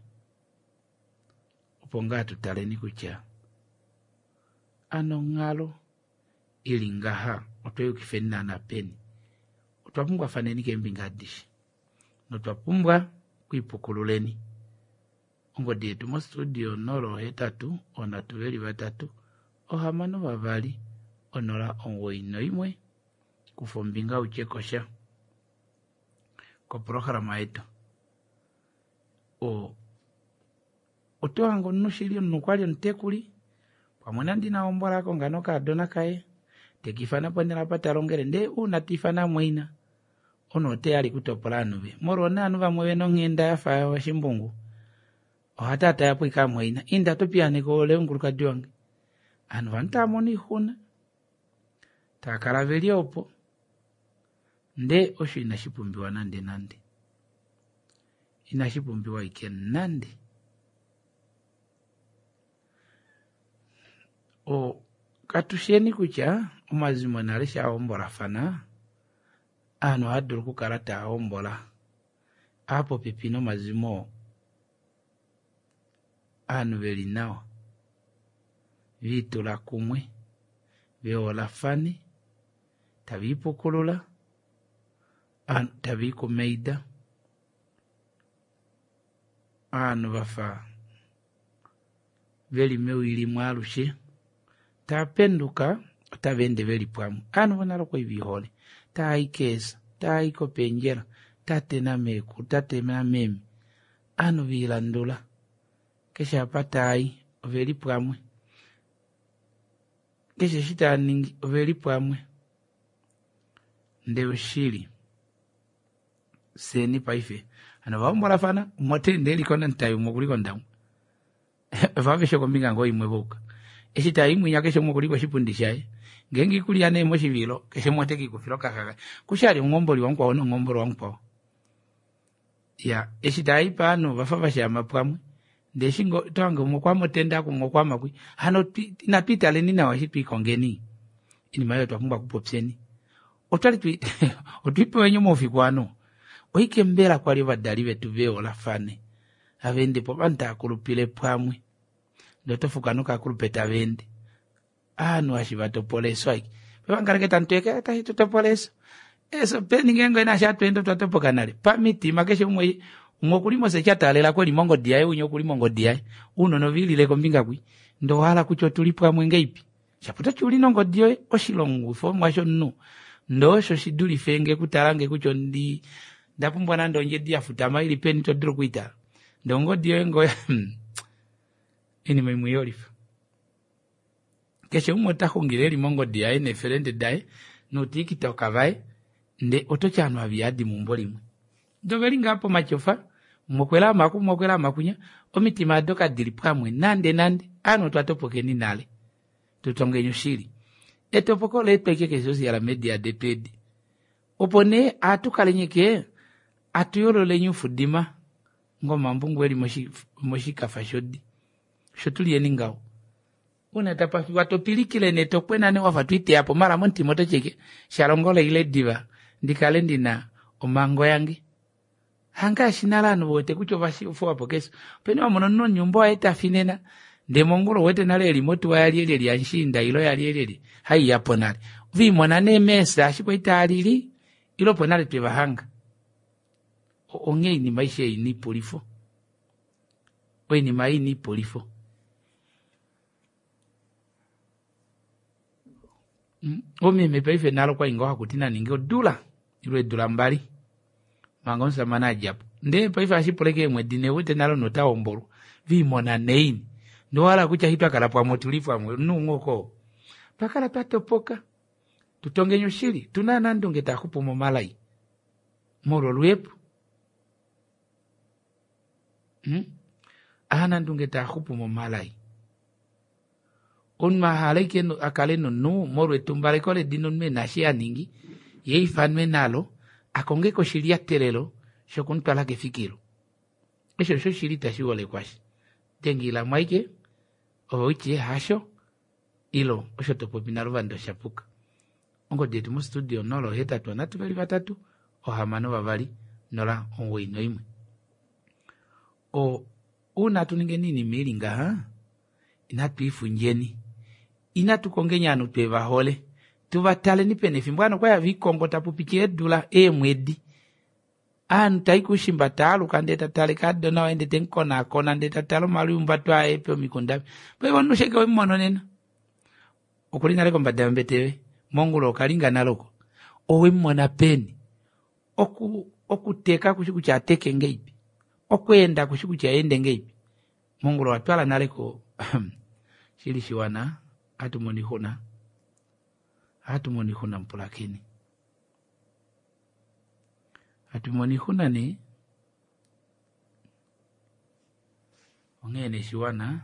uponga tutaleni kucha ano ngalo ilingaha otoyo kifenna na peni utwapumbwa faneni kembingadishi notwapumbwa kuipukululeni ongo dietu mo studio noro hetatu ona tuveli batatu ohamano bavali onora ongo ino imwe kufombinga uchekosha ko programa eto o otoango nushilio nukwalio ntekuli pamwana ndina ombola ko ngano ka dona kae tekifana panela patalongere nde unatifana mwina ono te ali kutopolano be morona anu bamwe no ngenda yafa wa shimbungu o hatata yapo ikamwina inda topiane ko le nguluka diwange anu vantamoni huna takaraveliopo nde osho inashipumbiwa nande nande inashipumbiwa iken nande o katusheni kucha umazimo nalisha ombola fana ano aduru kukarata ombola apo pipino mazimo anu veli nao vitu la kumwe veola fani tavipo kulula anu taviko meida anu vafa veli mewili mwarushe tapenduka tavende veli pwamu anu vanalo kwa ivihole taikesa taiko penjera tatena meku tatena memi anu vilandula kesha patai veli pwamwe kesha shita ningi veli pwamwe ndewe shili seni paife ana vambola fana motende likona ntayo mukuliko ndamu vavesho kombinga ngo imwe boka eshita imwe yakesho mukuliko shipundishaye ngengi kuli ane mo shivilo keshe moteki kufilo kaka kushali ngomboli wangu ono ngombolo wangu ya eshita ipano vafa shama pwamwe ndeshingo tango mokwamo tenda ku mokwama ku hano inapita lenina washipi kongeni ini mayo twakumba kupopseni otali tu otipe wenyo mofikwano oike mbera kwa liva dalive tuveo la fane avende popanta akulupile pwamwe ndotofukanuka akulupeta vende anu ashivato poleso aiki pewa ngaraketa ntueke ata hito topoleso eso peni ngengo ina shatu endo twatopo kanale pa miti makeshe umwe umwe kulimo sechatale kwa limongo diaye unyo kulimongo diaye uno novili leko mbinga kui ndo wala kucho tulipwa mwenge ipi chaputa chulino ngo diyo oshilongu fo mwasho nu ndo sho shiduli fenge kutarange kucho ndi ndapumbwa nando nje dia futama ili peni to dro kuita ndo ngo diyo ngo ini mwe muyolifa keshe umwe tahungile limongo diaye ne ferende daye no tiki tokavae nde otochano aviadi mumbolimwe ndo velinga hapo machofa mwokwela maku mwokwela makunya omitima adoka dilipamwe nande nande ano twatopokeni nale tutonge nyushiri etopoko le peke kesosi ya la media depedi opone atukalenyeke atuyolo lenyu fudima ngoma mbungu eli moshi moshi kafashodi shotuli yeningao una tapa watopilikile netokwena ne wafatwite hapo mara monti moto cheke shalongole ile diva ndikalendi na omango yangi hanga shinala no wote kucho vashi ufo hapo keso peni wa monono nyumbo aita finena de mongolo wote nale remote wa yali yali yanshinda ilo yali yali hai yapo nale vi mwana ne mesa ashiko italili ilo ponale twe bahanga onge ni maisha ni polifo we ni mai ni polifo mm. Omi mepaife nalo kwa ingoha kutina ningo dula ilo dula mbali mangonsa manajapo nde paifa ashipoleke mwedine wote nalo nota ombolo vi mona neini ndo wala kucha hitwa kalapwa motulifu amwe nungoko pakala patopoka tutonge nyoshiri tunana ndonge takupo momalai moro lwepu hmm? Ahana ndonge takupo momalai on mahalai keno akale no no moro etumbale kole dinon me nashia ningi yei fanme nalo akonge ko shiria telelo shokuntu ala kefikiro esho sho shirita shiwole kwashi tengi la maike oichi hasho ilo osho topo binarova ndo shapuka ongo detu mu studio nolo heta tu anatu veli vatatu o hamano vavali nola ongo ino imwe o una tuninge nini milinga ha inatu ifunjeni inatu kongenya anu tuwe vahole tuvatale ni penefimbwano kwa ya vikongo tapupichie dula e mwedi anu taiku shimbatalo kandeta tale kado na wende tenkona kona ndeta talo malu mbatwa epe mikondabi pe wanu sheke we mmono nena okulina leko mbadambe tewe mongulo kalinga naloko owe mmona peni oku okuteka kushiku cha teke ngeipi okwenda kushiku cha ende ngeipi mongulo watwala naleko shili shiwana atumoni huna atumoni huna mpulakini atumoni huna ni ongene shiwana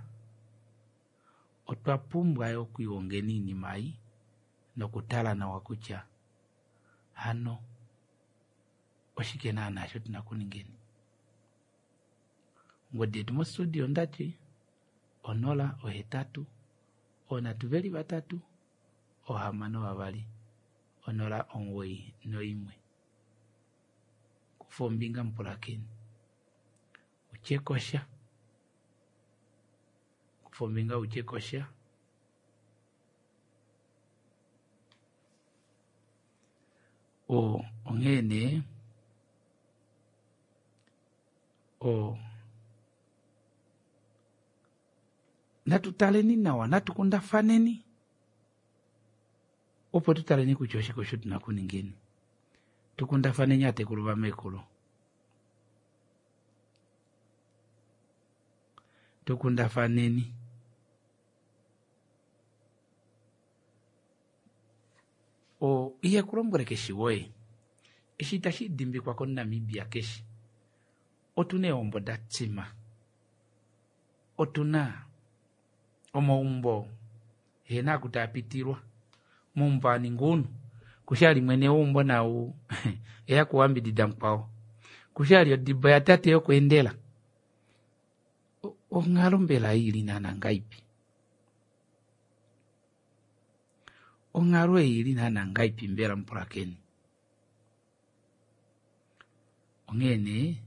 otwapumbwa yo kuiongeni ni mai no kutala na wakucha hano oshikena na shoti na kuningeni ngode tumo studio ndati onola ohetatu ona tuveli batatu ohamano wabali onola onwoi noimwe kufombinga mpulakini uchekosha kufombinga uchekosha o ongene o natutaleni nawa natukunda faneni opo tutaleni kuchoshe kusho tunakuningini tukunda faneni ate kuluba mekulu tukunda faneni o iye kulombore keshi woe ishi tashi dimbi kwa kona Namibia keshi otune ombo datsima otuna omaumbo hena kutapitirwa mumbani ngunu kushali mwene umbo na u eya kuambi didampao kushali odiba ya tate yo kuendela o ngarumbela hili nana ngaipi o ngarwe hili nana ngaipi mbela mpulakeni ongene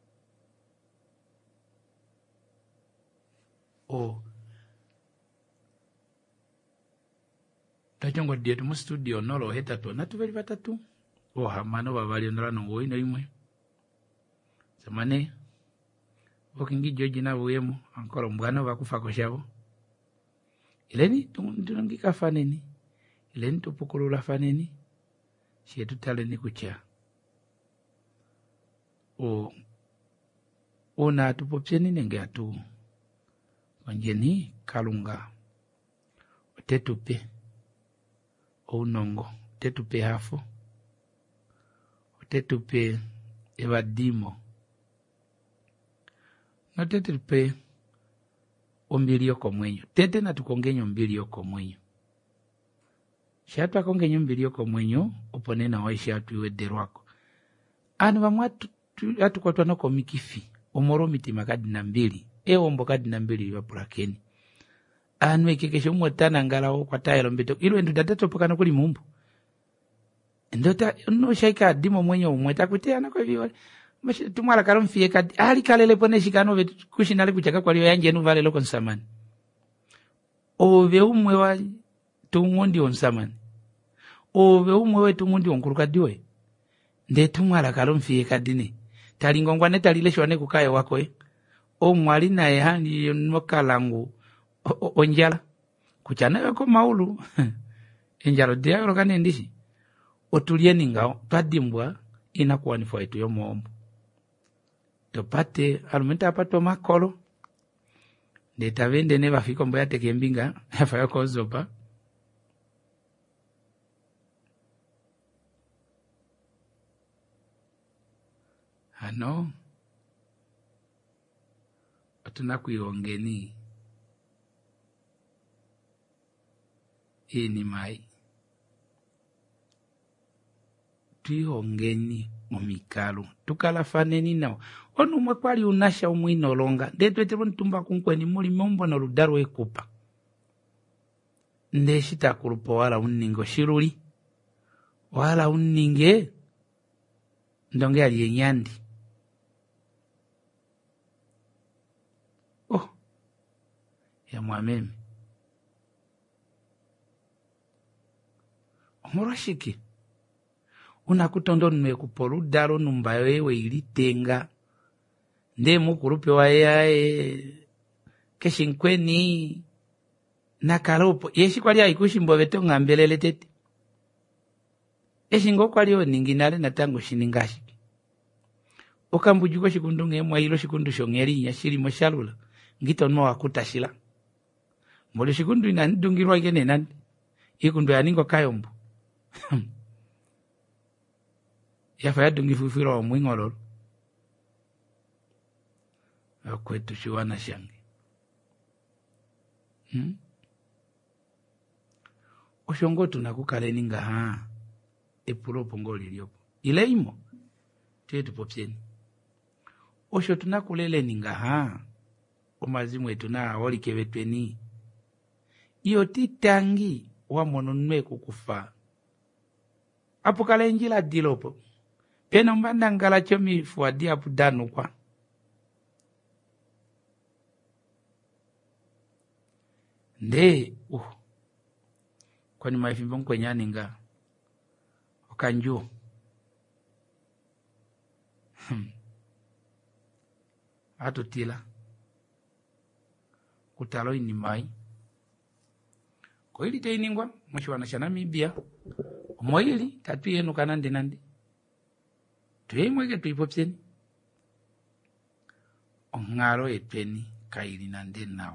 o tajongo dietu mu studio nolo heta to natu veli batatu o hamano babali ndala no ino imwe samane okingi joji na buyemo ankoro mbwana bakufa ko shabo ileni tungika faneni ileni tupukulula faneni shetu taleni kucha o ona tupopseni nenge atu wanjeni kalunga otetupe ounongo otetupe hafo otetupe evadimo notetupe ombilio komwenyo tete na tukongenyo ombilio komwenyo shatu akongenyo ombilio komwenyo oponena waisha atu iwederwako anu bamwatu atukwatwa no komikifi omoro mitima kadi na mbili ewo ombo kadi na mbili wa pulakeni anu ekekesho mwotana ngalawo kwa tayelo mbeto ilo endu datato pokano kuli mumbu ndota no shaika dimo mwenyo umweta kuteana kwa hivyo tumwala kalo mfie kadi ali kalele pone shikano vetu kushinale kuchaka kwa liyo yanje enu vale loko nsamani ove umwe wa tumundi onsamani ove umwe wa tumundi onkuruka diwe nde tumwala kalo mfie kadini talingongwa netalile shwane kukaye wako eh o mwali naye hani nokalangu onjala kuchana yako maulu enjalo dia yorokane ndishi otulieni ngao twadimbwa inakuwa ni faitu yo mombo topate alumenta apato makolo ndeta vende ne bafiko mboya tekembinga afa yako zopa ano tunakuiongeni hii ni mai tuiongeni momikalu tukala faneni nao onu mwekwali unasha umwino longa ndetu etebo ntumba kunkweni muli mombo na ludaru ekupa ndeshita kulupo wala uningo shiruli wala uninge ndonge aliyenyandi oh ya mwameme omorashiki unakutondo nwe kupolu daro numbayo ewe ilitenga nde mukurupe wa yae keshinkweni nakalopo yeshi kwali aikushimbo beto ngambelele tete eshingo kwali oninginale natango shiningashi okambujuko shikundu ngemwa ilo shikundu shongeri ya shirimo shalula ngito no akutashila mole shikundu inandungirwa igene nandi ikundu yaningo kayombo yafa yadungifufira wa mwingololo akwetu shiwana shangi hmm? oshongo tunakukaleni nga haa epulopo ngoli liopo ile imo tetu popseni osho tunakuleleni nga haa omazimu etu na olike betweni iyo titangi wa mono nwe kukufa apukale njila dilopo peno mbanda ngala chomi fuadi apu danu kwa nde uh kwani maifimbo nkwenyani nga okanju hmm. atutila kutalo ini mai ko ili te iningwa mshwana cha Namibia moili tatu yenu kanande nandi tuemweke tuipopseni ongaro epeni kaili nande nawa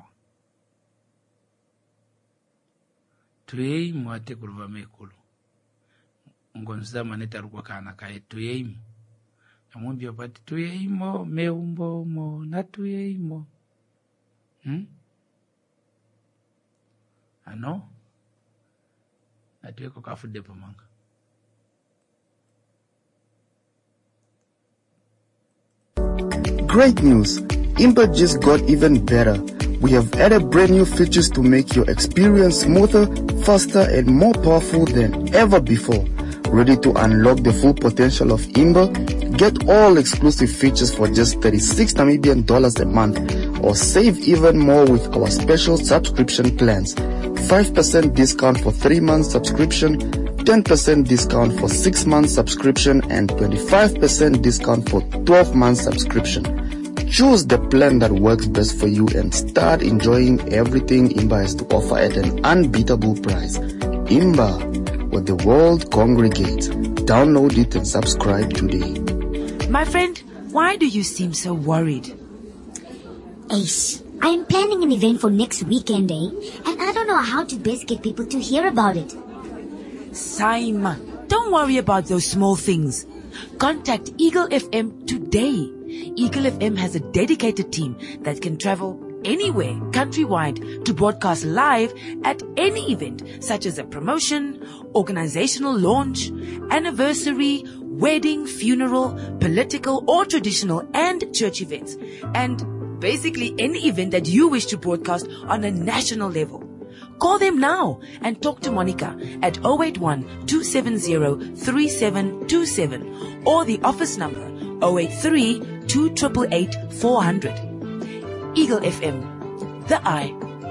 tuei mwate kuruva mekulu ngonza maneta rukwa kana kae tuei amwambia pati tuei mo meumbo mo na tuei mo hmm ano atueko kafude pomanga Great news! Imba just got even better. We have added brand new features to make your experience smoother, faster, and more powerful than ever before. Ready to unlock the full potential of Imba? Get all exclusive features for just thirty-six Namibian dollars a month, or save even more with our special subscription plans. five percent discount for three months subscription, ten percent discount for six months subscription, and twenty-five percent discount for twelve months subscription. Choose the plan that works best for you and start enjoying everything Imba has to offer at an unbeatable price. Imba, where the world congregates. Download it and subscribe today. My friend, why do you seem so worried? Ace, I am planning an event for next weekend, eh? And I don't know how to best get people to hear about it. Saima, don't worry about those small things. Contact Eagle F M today. Eagle F M has a dedicated team that can travel anywhere countrywide to broadcast live at any event, such as a promotion, organizational launch, anniversary, wedding, funeral, political or traditional and church events, and basically any event that you wish to broadcast on a national level. Call them now and talk to Monica at zero eight one, two seven zero, three seven two seven or the office number zero eight three, two eight eight, four zero zero. Eagle F M, the eye.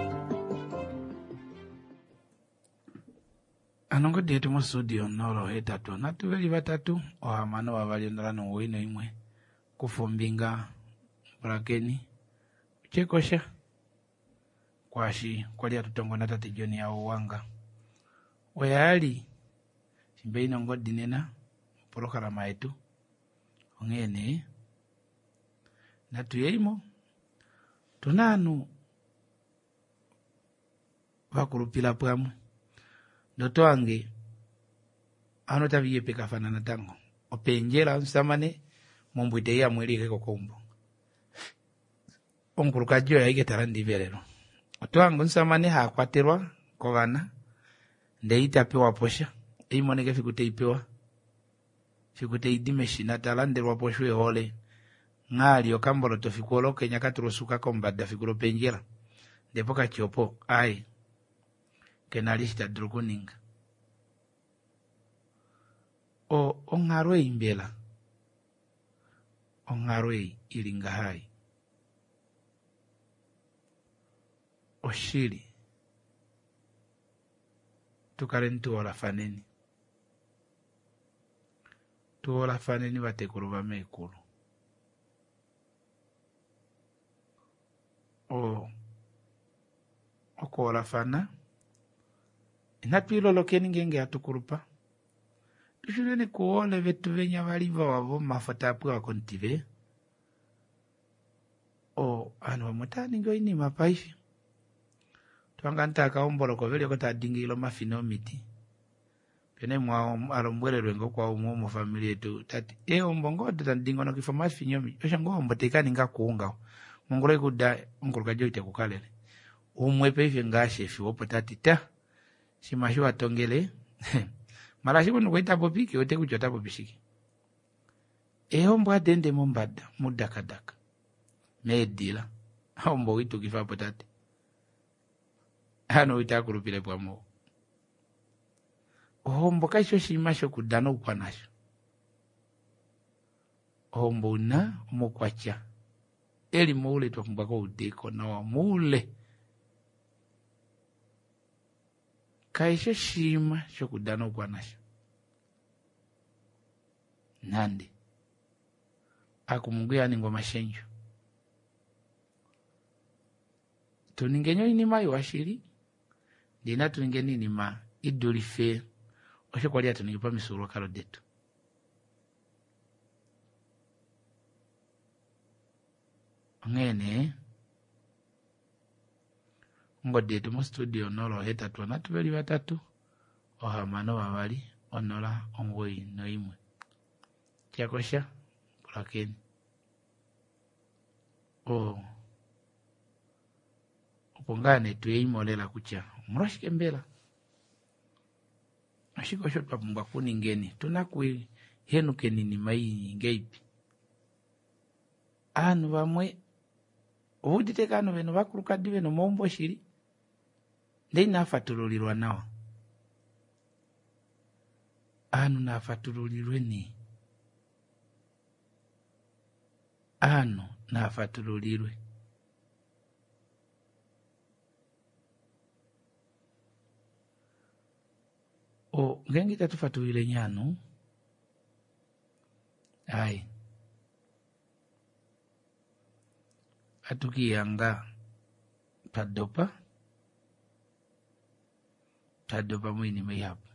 Anongo detu mo studio noro hetatu natu veli batatu ohamano wavaliondola no wino imwe kufumbinga brakeni chekosha kwashi kwali atutongo na tati John ya uwanga oyali simbeino ngodi nena porokara maetu ongene natu yeimo tunanu vakurupila pwamwe ndoto wange ano tabiye peka fanana tango openjela nsamane mumbwite ya mwelike kokombo onkuruka jo yaike tarandi velero otwango nsamane ha kwaterwa kovana ndeita pewa posha eimoneke fikute ipewa fikute idimeshi natalanderwa poshwe hole ngali okambolo tofikolo kenya katurosuka kombada fikuro penjela depoka chopo ai kenalista drogoninga o ongarwe imbela ongarwe ilinga hai oshiri tukarentu ola faneni tuola faneni batekuru bamekulu o okola fana inapilo lokeni ngenge atukurupa tushurene kuole vetu venya valiva wavo mafatapu wa kontive o anu wa mutani ngo ini mapaishi tuanganta akaombolo kwa vile kota dingilo mafino miti pene mwa alombwele rengo kwa umu mu familia tu tati e ombongo tandingo no kifo mafinyo mi osha ngo ombotekani nga kuunga mongole kuda onkuruka joite kukalele umwepe ife nga shefi wopo tati ta shimashi watongele malashi kuno kuita popiki ote kuchota popishiki eho mbwa dende mombada mudakadaka medila ombo witu kifapo tati hano itakurupile kwa mo ombo kaisho shimasho kudano ukwanasho ombo una mokwacha eli mule tuwakumbako udeko na wa mule kaisho shima shokudano ukwanasho nandi akumunguya ni ngoma shenjo tuningenyo inima iwashiri dina tuningeni inima idulife osho kwa lia tuningipa misuru karo detu. Ngene ngodetu mu studio nolo heta tuwana tubeli batatu ohamano wawali onola ongoyi noimwe kyakosha kulakeni o opongane tuyeimolela kucha murashike mbela ashikosho twapumba kuningeni tunakwi henuke nini mai ngeipi anu bamwe ubuditekano beno bakulukadi beno mombo shiri ndei nafatululirwa nawa anu nafatululirwe ni anu nafatululirwe o ngengi tatufatulile nyanu ai atukiyanga tadopa tadopa mwini meyapu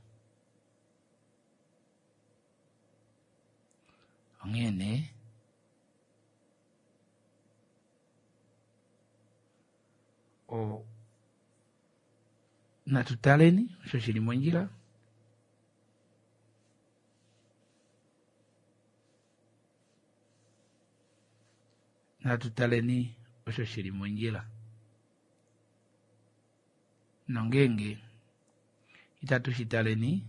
ngene o natutaleni shoshili mwenjila natutaleni osho shiri mwenjila nongenge itatu shitaleni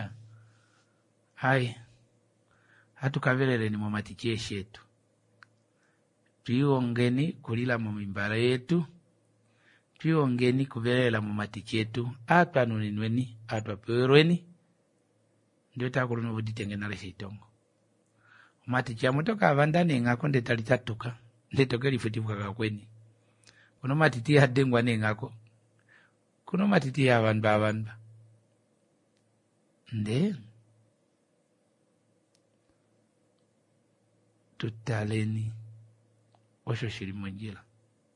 hai hatukaveleleni mu maticheshi yetu tuyongeni kulila mu mimbara yetu tuyongeni kuvelela mu matichi yetu atwanuninweni atwapewerweni ndio takulunu buditenge nale shitongo matichi amutoka avandane ngako ndetalitatuka ndetokeli futivuka kakweni kuno matiti ya dengwa nengako kuno matiti ya vanba vanba nde tutaleni osho shiri mwenjila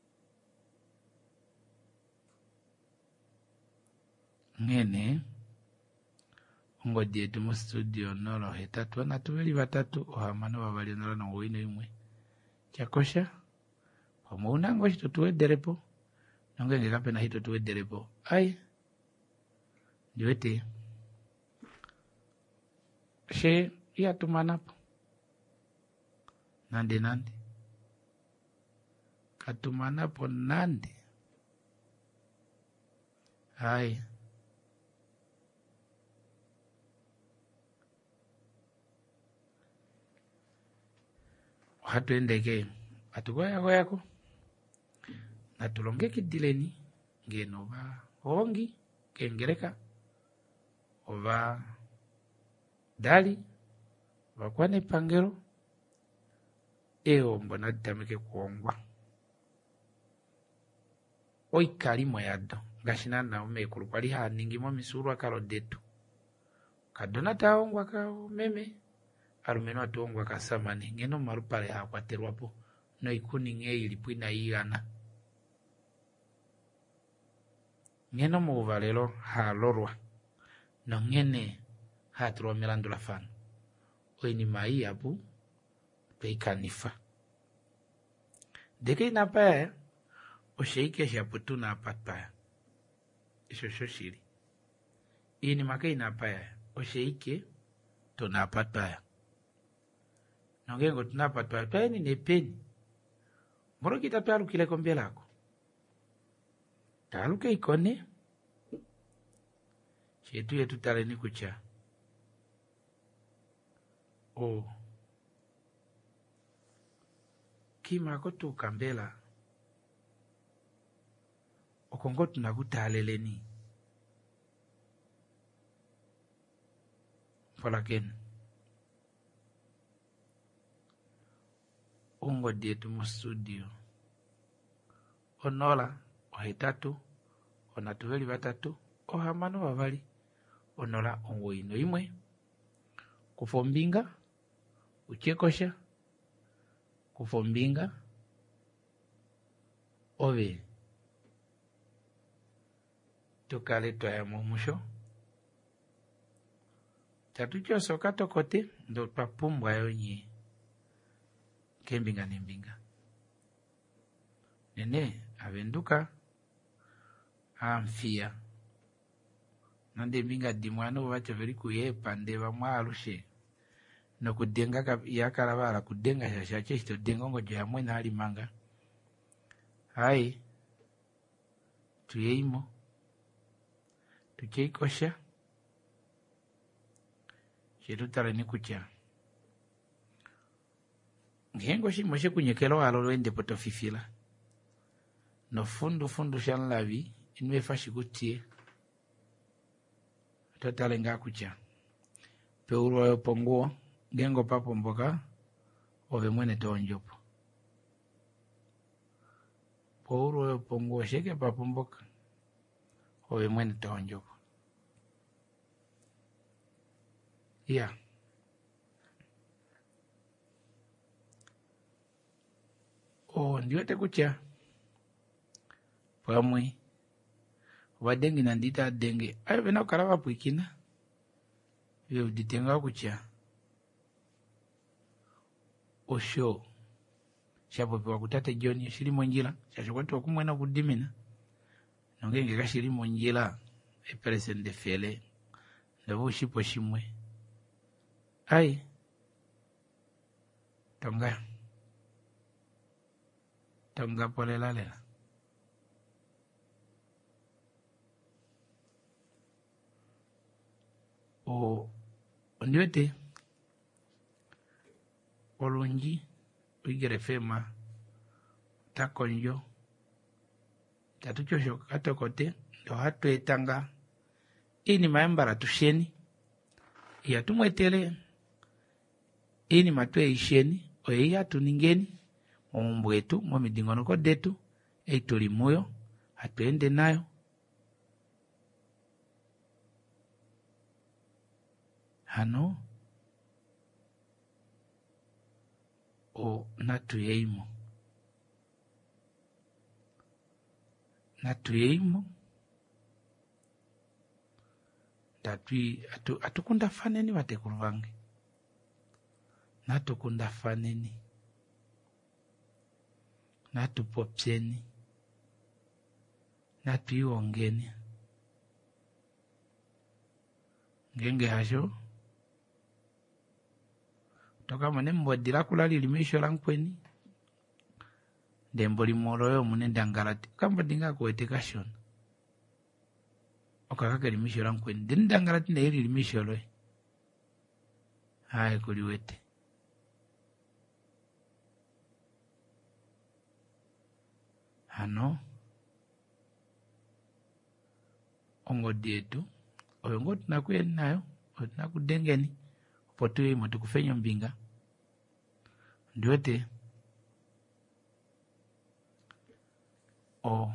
ngene ngodi yetu mu studio nolo hetatu na tubeli batatu ohamano babali nolo na wino imwe kyakosha omuna ngoshi tutuwederepo nongenge kapena hito tuwederepo ai ndiwete she iya tumanapo nande nande katumanapo nande ai hatuendeke atugoyako yako natulonge kidileni ngeno ba hongi kengereka oba dali bakwane pangero eo mbona tamike kuongwa oikali moyado ngashina na umekuru kwali haningi mo misuru akalo detu kadona taongwa ka meme arumeno atongwa kasamani ngeno marupale hakwaterwapo no ikuni nge ilipwina igana ngeno muvalelo halorwa no ngene hatrwa melandula fan oini mai abu peikanifa deke inapa o sheike shaputu na patpa isho shoshiri ini make inapa o sheike to na patpa nongengo tunapatpa peni ne peni moro kita taru kile kombelako taru ke ikone chetu yetu taleni kucha o kima ko tu kambela okongo tunakutaleleni folaken ungo dietu mu studio onola ohetatu onatuveli batatu ohamano babali onola ongoino imwe kufombinga uchekosha kufombinga ove tukale twaya mumusho tatuchosoka tokote ndo twapumbwa yonye kembinga nembinga nene avenduka amfia nande mbinga dimwana wacho veri kuyepa ndeva mwalushe no kudenga yakarabara kudenga shashache chito dengongo jo yamwe na alimanga hai tuyeimo tucheikosha chirutara nikucha ngengo shimoshe kunyekelo alo lwende potofifila no fundu fundu shanlavi inwe fashi kutie totale nga kucha peuro yo pongo gengo papo mboka ove mwene tonjopo peuro yo pongo sheke papo mboka ove mwene tonjopo yeah oh ndio te kucha pamwe wadengi na ndita denge ayo vena ukarawa puikina yo ditenga kucha osho shapo kwa kutate joni shiri monjila shashokwato kumwena kudimina nongenge kashiri monjila e present de fele ndavo shipo shimwe ai tonga tonga pole la lela o ondiwete olungi uigere fema takonjo tatuchosho katokote ndo hatu etanga ini maembara tusheni ya tumwetele ini matwe isheni oye ya tuningeni ombwetu momidingonoko detu eituli muyo hatuende nayo hano o natuyeimo natuyeimo tatui atu atukunda faneni vatekulu vange natukunda faneni natupopseni natuiongeni ngenge hasho toka mone mbodira kulali limisho lankweni ndemboli moroyo mune ndangalati kamba dinga kuweteka shona okakaka limisho lankweni din ndangalati na hili limisho loe hai kuliwete hano ongo dietu oyongo tunakuyeni nayo tunakudengeni potuye moto kufenya mbinga ndiwete o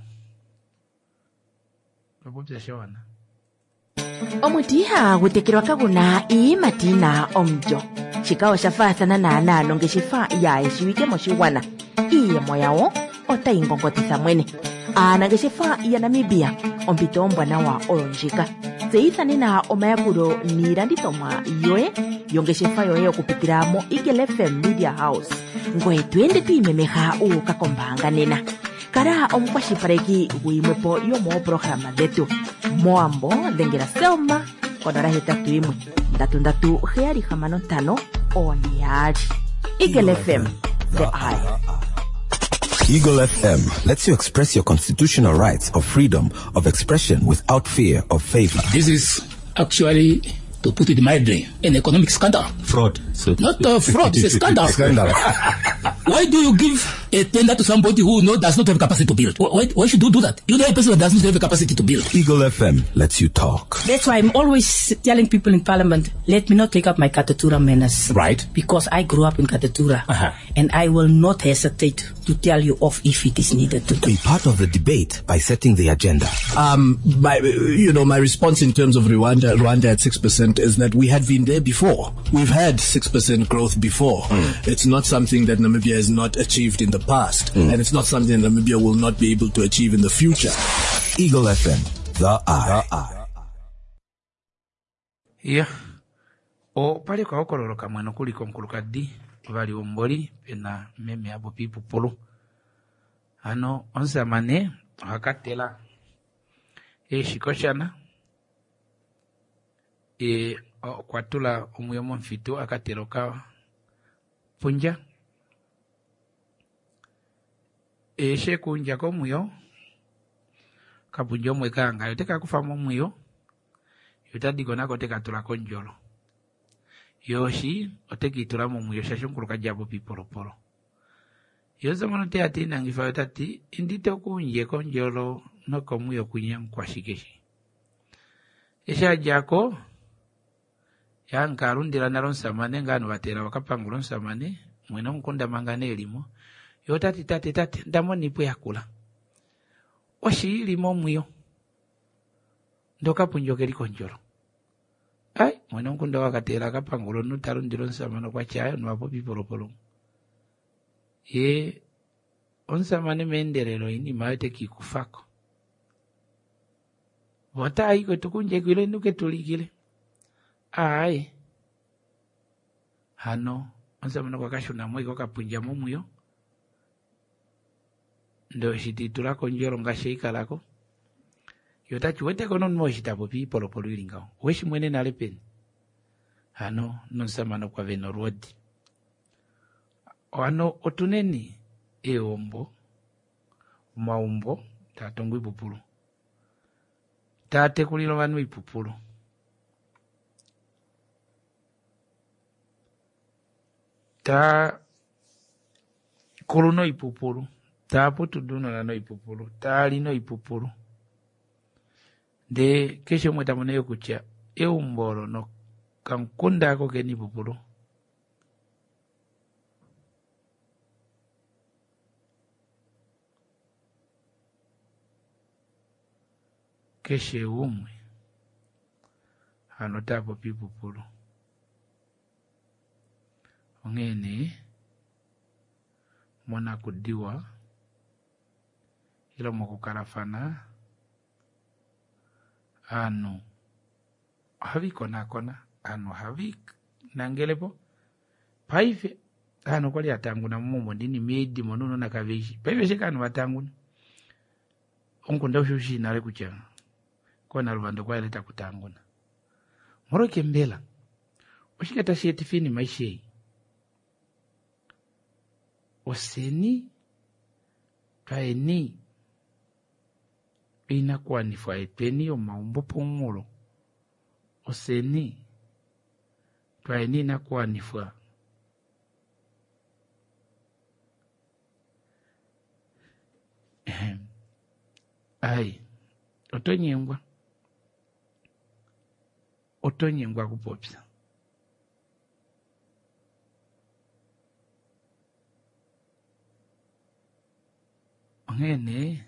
lopopya shawana omutiha gutekirwa kaguna ii matina omjo shikawo shafathana na anano ngeshifa yaye shiwike moshiwana iye moyawo otaingongotitha mwene ana ngeshifa ya Namibia ompito ombwana wa olonjika zeithanina omayakulo niilandithomwa yoye yongeshefa yoye okupitira mo Eagle F M Media House ngoye twende tuimemeha uukakombanga nena kala omukwashilipaleki gwimwepo yomoopologhalama dhetu moambo dhengela selma konola hetatu imwe ndatu ndatu heyali hamano ntano oniyali Eagle F M, the eye. Eagle F M lets you express your constitutional rights of freedom of expression without fear of favor. This is actually, to put it mildly, an economic scandal. Fraud. So not a fraud, it's a scandal. Scandal. Why do you give a tender to somebody who no, does not have capacity to build? Why, why should you do that? You know a person that does not have the capacity to build. Eagle F M lets you talk. That's why I'm always telling people in Parliament, let me not take up my Katatura menace. Right. Because I grew up in Katatura. Uh-huh. And I will not hesitate to tell you off if it is needed to. Be part of the debate by setting the agenda. Um, my, you know, my response in terms of Rwanda, Rwanda at six percent is that we had been there before. We've had six percent growth before. Mm. It's not something that Namibia has not achieved in the past. Mm. And it's not something that Namibia will not be able to achieve in the future. Eagle F M, The Eye. Yeah. O pale kwa okololo kamweno kuliko nkulukaddi bali omboli pena meme abo pipupulu. Ano onsamane hakatela e shikoshana e kwatula omuyomo mfito akatelo ka punja e shekunja ko muyo kapunjo mwekanga yoteka kufamo muyo yotadigo nako teka tula konjolo yoshi oteki tula mu muyo shashunkuruka jabo pipolopolo yoza mono te atina ngifa yotati indite kunje konjolo noko muyo kunyam kwa shikeshi esha jako yankarundira naron samane ngano batera bakapangulon samane mwena nkunda mangane elimo yotati tati tati ndamo nipo yakula oshi limo muyo ndoka punjoke liko njolo ai mwena nkunda wakatera kapangulon nutarundiron samano kwa chayo nwapo pipolopolo ye onsamane menderero ini mayote kikufako wata aiko tukunje kile nuke tulikile ai hano onsamane kwa kashuna mwiko kapunja mumuyo ndo shititula konjoro ngasheika lako yotachi wete kono nmo shitapo pipolopolo ilingao weshi mwene nalepeni hano nonsamane kwa veno road wano otuneni eombo maumbo tatongu ipupulu tate kulilo vanu ipupulu ta kuluno ipupulu ta putuduno nano ipupulu ta lino ipupulu de kesho mweta mweneyo kucha eumbolo no kankunda ako keni ipupulu keshe umwe hano tapo pipupulu ongene mwana kudiwa ilo mokukarafana ano haviko nakona ano havik nangelepo paife ano kwali atanguna mumo ndini medi monuno nakaveshi paife shekano watanguna onkunda ushushi nale kuchanga kona rubando kwa ileta kutanguna moroke mbela ushikata sheti fini maishei oseni kaeni ina kwa nifa eteni o maumbo pumulo oseni kaeni na kwa nifa ai otonyengwa otonyengwa kupopsa ngene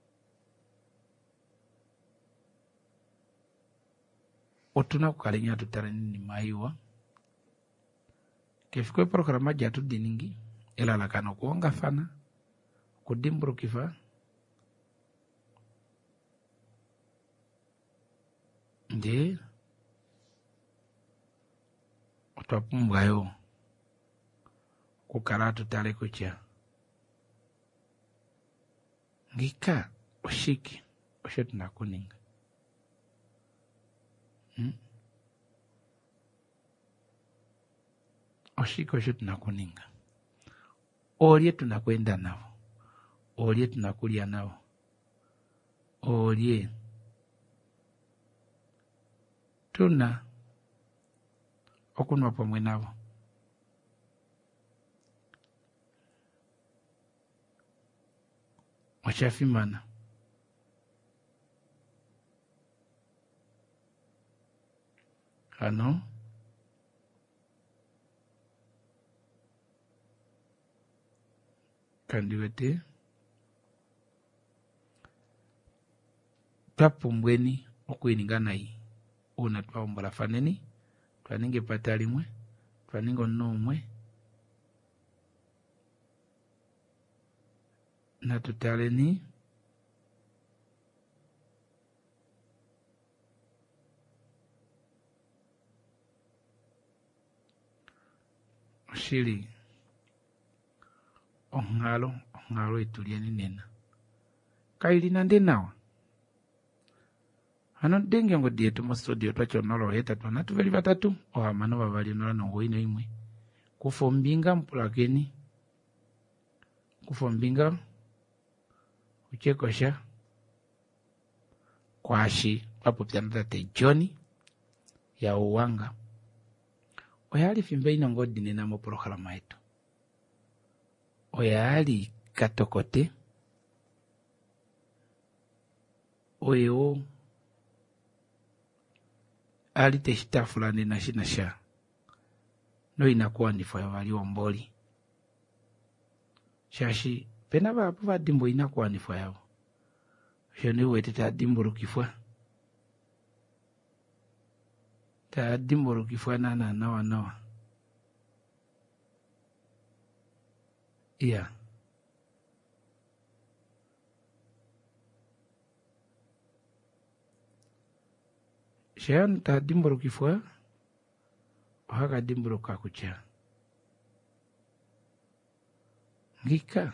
otuna kukalinya tutarani ni maiwa kefikwe programa jatu diningi elala kano kuonga fana kudimburu kifa nde otwapumbwayo kukala tutale kucha ngika oshiki oshetu nakuninga hmm? oshiki oshetu nakuninga olye tunakwenda nao olye tunakulia nao olye tuna okunwa pamwe nabo ochafimana hano kandiwete twapumbweni okwiningana yi una twaombola faneni twaninge pata limwe twaninga onomwe na tutaleni shili ongalo ongalo ituliani nena kaili nande nawa ano denge ngo dietu mo studio twacho nolo heta twana tuveli batatu o amano babali nola no ine imwe kufombinga mpulakeni kufombinga uchekosha kwashi papo pyanata te Johnny ya uwanga oyali fimbe ina ngodi nena mo programa yetu oyali katokote oyo ali teshita fulani na shina sha no inakuwa ni fwa wali omboli shashi pena ba pa dimbo inakuwa ni fwa yao shoni wete ta dimbo rukifwa ta dimbo rukifwa na na nawa nawa iya Shean ta dimboro kifua haka dimboro kakucha ngika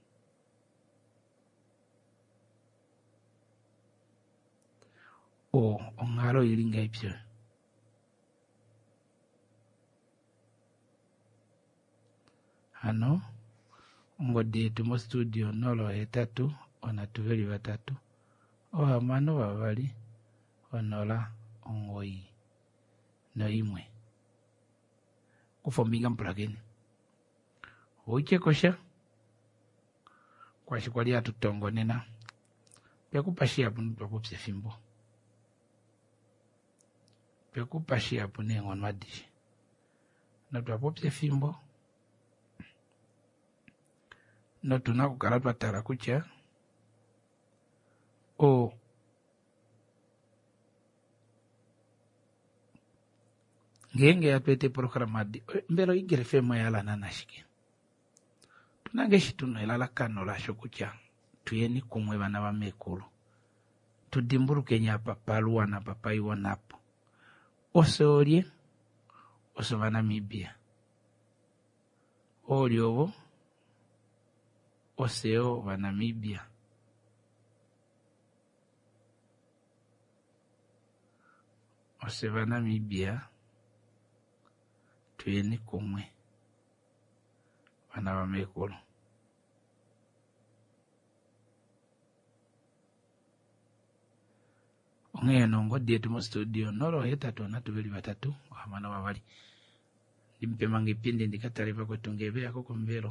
o ongalo ilinga ipyo ano ngodi tumo studio nolo etatu ona tuveli batatu o amano babali onola ongoi no imwe kufombinga mpulageni uche kosha kwa shikwali ya tutongo nena pia kupashia punu pakupse fimbo pia kupashia pune ngon madishi na tuwapopse fimbo no tunakukaratwa tara kucha o ngenge ya pete programa di mbelo igere fema yala nanashike tunange shituno ilala kano la shokucha tuyeni kumwe bana ba mekulu tudimburu kenya papa luana papa iwanapo osorie osovana mibia oliovo oseo wa Namibia oseva Namibia tuyeni kumwe bana ba mekulu onge nongo dietu mo studio nolo heta tona tubeli batatu amana babali dimpe mangipindi ndikatariva kwetungebe ako kombero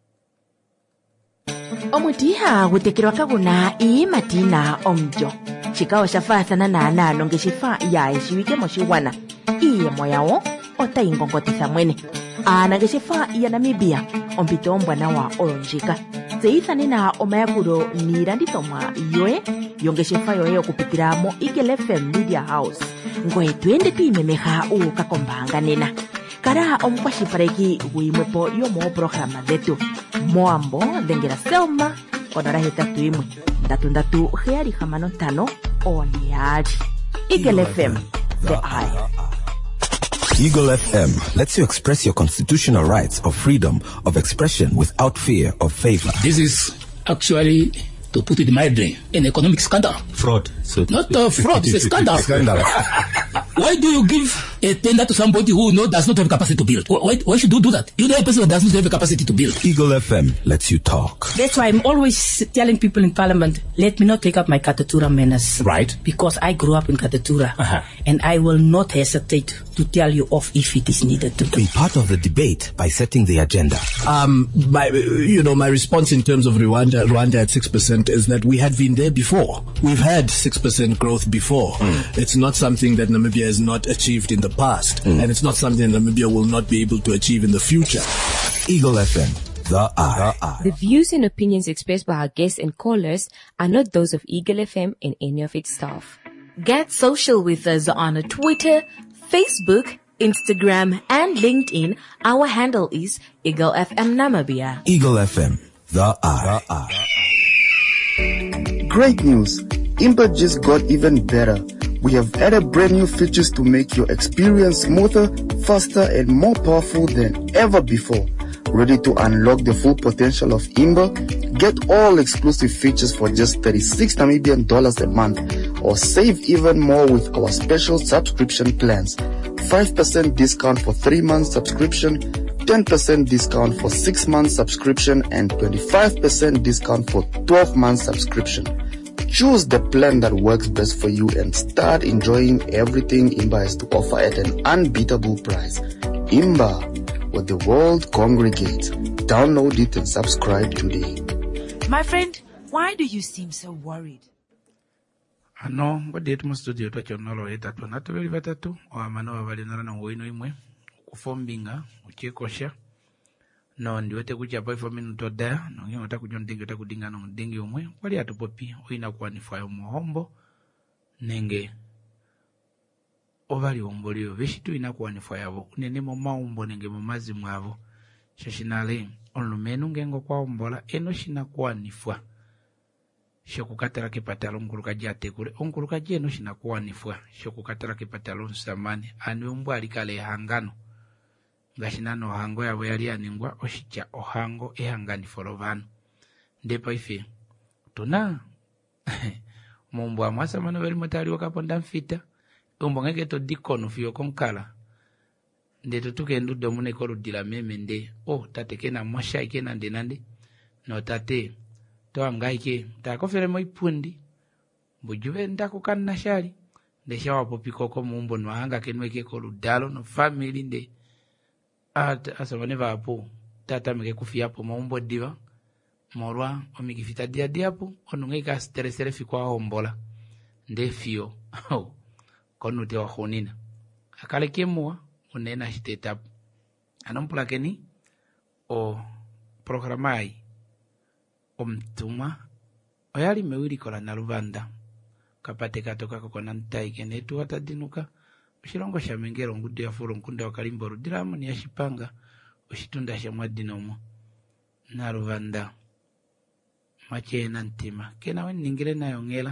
omutiha gutekerwa kaguna ii matina omjo chikao shafathana na anano ngeshifa ya eshiwike moshiwana iye moyawo ota ingongotitha mwene ana ngeshifa ya Namibia ompito ombwana wa olonjika zeithane na omayakuro nilandithomwa yoe yongeshefa yoye okupitira mo Eagle F M Media House ngoye twende twimemeha ukakombanga nena kara omukwashipareki wimwepo yomo programa dhetu moambo dhengera selma konora hetatu imwe ndatu ndatu heari hamano tano oniari Eagle F M, the eye. Eagle F M lets you express your constitutional rights of freedom of expression without fear of favor. This is actually, to put it mildly, an economic scandal. Fraud. So not a fraud, it's a scandal. Scandal. Why do you give a tender to somebody who no, does not have capacity to build? Why, why should you do that? You know a person who does not have a capacity to build. Eagle F M lets you talk. That's why I'm always telling people in Parliament, let me not take up my Katatura manners. Right. Because I grew up in Katatura. Uh-huh. And I will not hesitate to tell you off if it is needed to do. Be part of the debate by setting the agenda. Um, my, you know, my response in terms of Rwanda, Rwanda at six percent is that we had been there before. We've had six percent growth before. Mm. It's not something that Namibia has not achieved in the past. Mm. And it's not something that Namibia will not be able to achieve in the future. Eagle F M, the eye. The eye. The views and opinions expressed by our guests and callers are not those of Eagle F M and any of its staff. Get social with us on Twitter, Facebook, Instagram, and LinkedIn. Our handle is Eagle F M Namibia. Eagle F M, the eye. The eye. Great news! Impa just got even better. we have added brand new features to make your experience smoother, faster, and more powerful than ever before. Ready to unlock the full potential of Imba? Get all exclusive features for just thirty-six Namibian dollars a month, or save even more with our special subscription plans. five percent discount for three months subscription, ten percent discount for six months subscription, and twenty-five percent discount for twelve months subscription. Choose the plan that works best for you and start enjoying everything Imba has to offer at an unbeatable price. Imba, where the world congregates. Download it and subscribe today. My friend, why do you seem so worried? Ano, ngode yetu mu studio twachonolo etatu natubeli batatu wamano abalinana na ngoino imwe kufombinga ukikosha no ndiwete kuchapa ifo minuto da no ngiyo takujondinga takudinga no ndingi umwe wali atupopi oina kwanifayo muhombo nenge ovali ombolio veshitu ina kwanifayo unene mu maumbo nenge mu mazi mwavo shashinale onlumenu ngengo kwa ombola eno shina kwanifwa shokukatara kipatalo nkuluka jate kule onkuluka jeno shina kwanifwa shokukatara kipatalo nsamani ani umbu alikale hangano gashinano hango yabo yali aningwa oshicha ohango ehangani folovano ndepa ife tuna mumbu amwasa mano veli motali wakaponda mfita umbu ngeke to dikono fiyo konkala ndeto tuke ndudo mune kolu dila meme nde oh tate kena mwasha ikena nde nande no tate toa mgaike takofere moipundi bujuve ndako kanna shali ndesha wapopi koko mumbo no hanga kenweke kolu dalo no family nde at asabane vapo tata meke kufia hapo maumbo diva morwa omikifita dia diapo onungeka steresere fikwa hombola ndefio oh konu te wahonina akale kemwa unena shitetapo anompula keni o programai omtuma oyali mewili kola na Rwanda kapate katoka kokona ntai kenetu watadinuka Shilongo sha mengero ngude ya furo nkunda wakalimbo rudiramu ni ya shipanga ushitunda sha mwadinomo na Rwanda mache na ntima kena weni ningire na yongela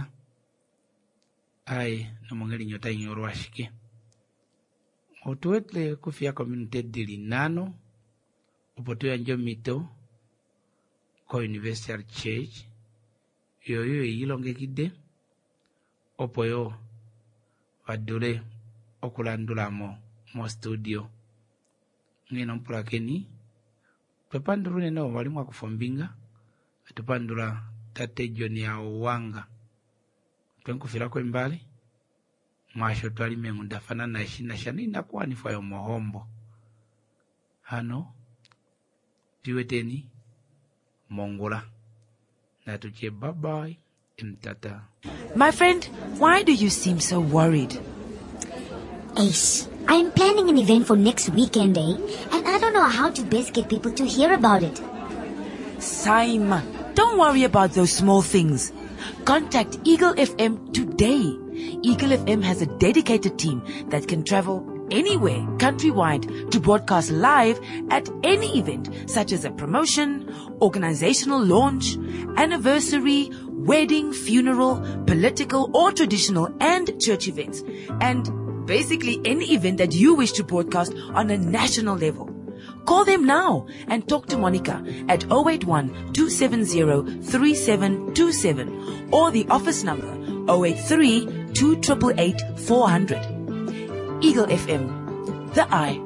ai na mongeli nyota inyoro washike otuwetle kufia community dili nano upotu ya njo mito ko Universal Church yoyo ilonge kide opoyo wadule okulandula mo mo studio ngino mpula keni pepanduru neno walimu akufombinga atupandura tate Joni ya Wanga twenkufira ko imbali mwasho twali mengu ndafana na shina shani nakuwa nifayo mohombo hano tiweteni mongola na tuche bye bye imtata. My friend, why do you seem so worried? Ace, I'm planning an event for next weekend, eh? And I don't know how to best get people to hear about it. Saima, don't worry about those small things. Contact Eagle F M today. Eagle F M has a dedicated team that can travel anywhere countrywide to broadcast live at any event, such as a promotion, organizational launch, anniversary, wedding, funeral, political or traditional and church events, and basically any event that you wish to broadcast on a national level. Call them now and talk to Monica at zero eight one, two seven zero, three seven two seven or the office number zero eight three, two eight eight, four hundred. Eagle F M, the eye.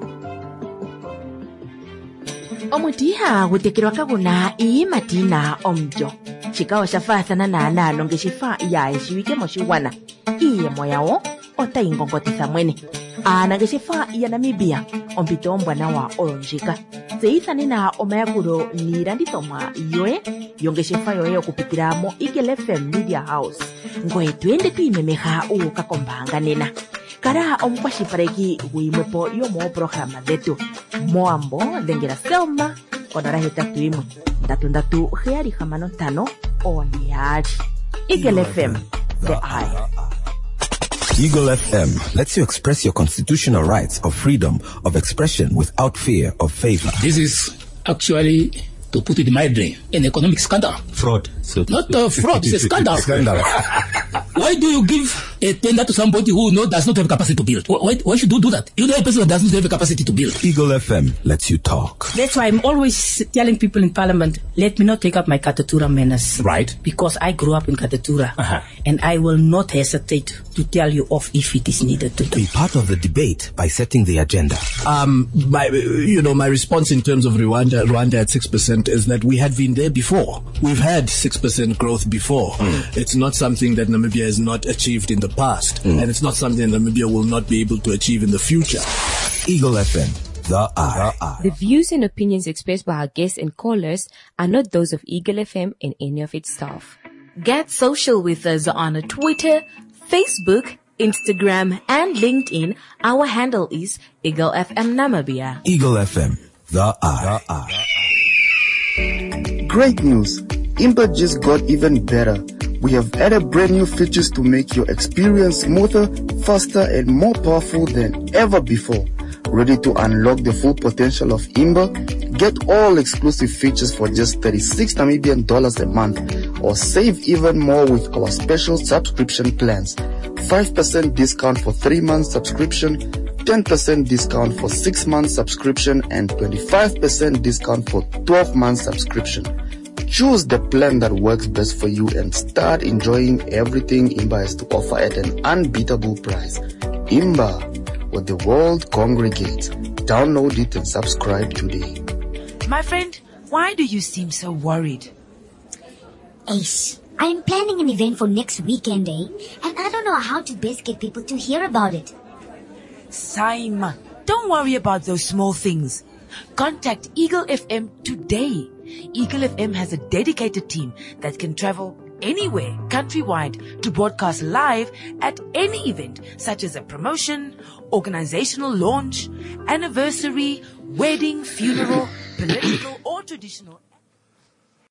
Omutiha gutekirwa kaguna ii matina omjo. Chikao shafathana na analo ngeshifa ya eshiwike moshiwana. Iye moyao ota ingongotitha mwene. Ana ngeshifa ya Namibia ompito mbwana wa olonjika. Zeithani na omayakuro nirandithomwa yoe yongeshifa yoe okupitira mo Eagle F M Media House. Ngoe twende tuimemeha uka kombanga nena. Kara omkwashipareki guimwepo yomo programa dhetu. Moambo dengera Selma onara hetatu imwe. Ndatu ndatu heari hamano tano oniari. Eagle F M, the eye. Eagle F M lets you express your constitutional rights of freedom of expression without fear of favor. This is actually, to put it mildly, an economic scandal. Fraud. So Not a fraud, it's a scandal. Scandal. Why do you give a tender to somebody who no, does not have capacity to build. Why, why should you do that? You know a person that doesn't have a capacity to build. Eagle F M lets you talk. That's why I'm always telling people in Parliament, let me not take up my Katatura manners. Right. Because I grew up in Katatura. Uh-huh. And I will not hesitate to tell you off if it is needed to do. Be part of the debate by setting the agenda. Um, my, you know, my response in terms of Rwanda, Rwanda at six percent is that we had been there before. We've had six percent growth before. Mm. It's not something that Namibia has not achieved in the past. Mm. And it's not something Namibia will not be able to achieve in the future. Eagle F M. The R. The views and opinions expressed by our guests and callers are not those of Eagle F M and any of its staff. Get social with us on Twitter, Facebook, Instagram, and LinkedIn. Our handle is Eagle F M Namibia. Eagle F M. The R. Great news! Impa just got even better. We have added brand new features to make your experience smoother, faster, and more powerful than ever before. Ready to unlock the full potential of Imba? Get all exclusive features for just thirty-six Namibian dollars a month, or save even more with our special subscription plans. five percent discount for three months subscription, ten percent discount for six months subscription, and twenty-five percent discount for twelve months subscription. Choose the plan that works best for you and start enjoying everything Imba has to offer at an unbeatable price. Imba, where the world congregates. Download it and subscribe today. My friend, why do you seem so worried? Ace, I'm planning an event for next weekend, eh? And I don't know how to best get people to hear about it. Saima, don't worry about those small things. Contact Eagle F M today. Eagle F M has a dedicated team that can travel anywhere countrywide to broadcast live at any event, such as a promotion, organizational launch, anniversary, wedding, funeral, political or traditional.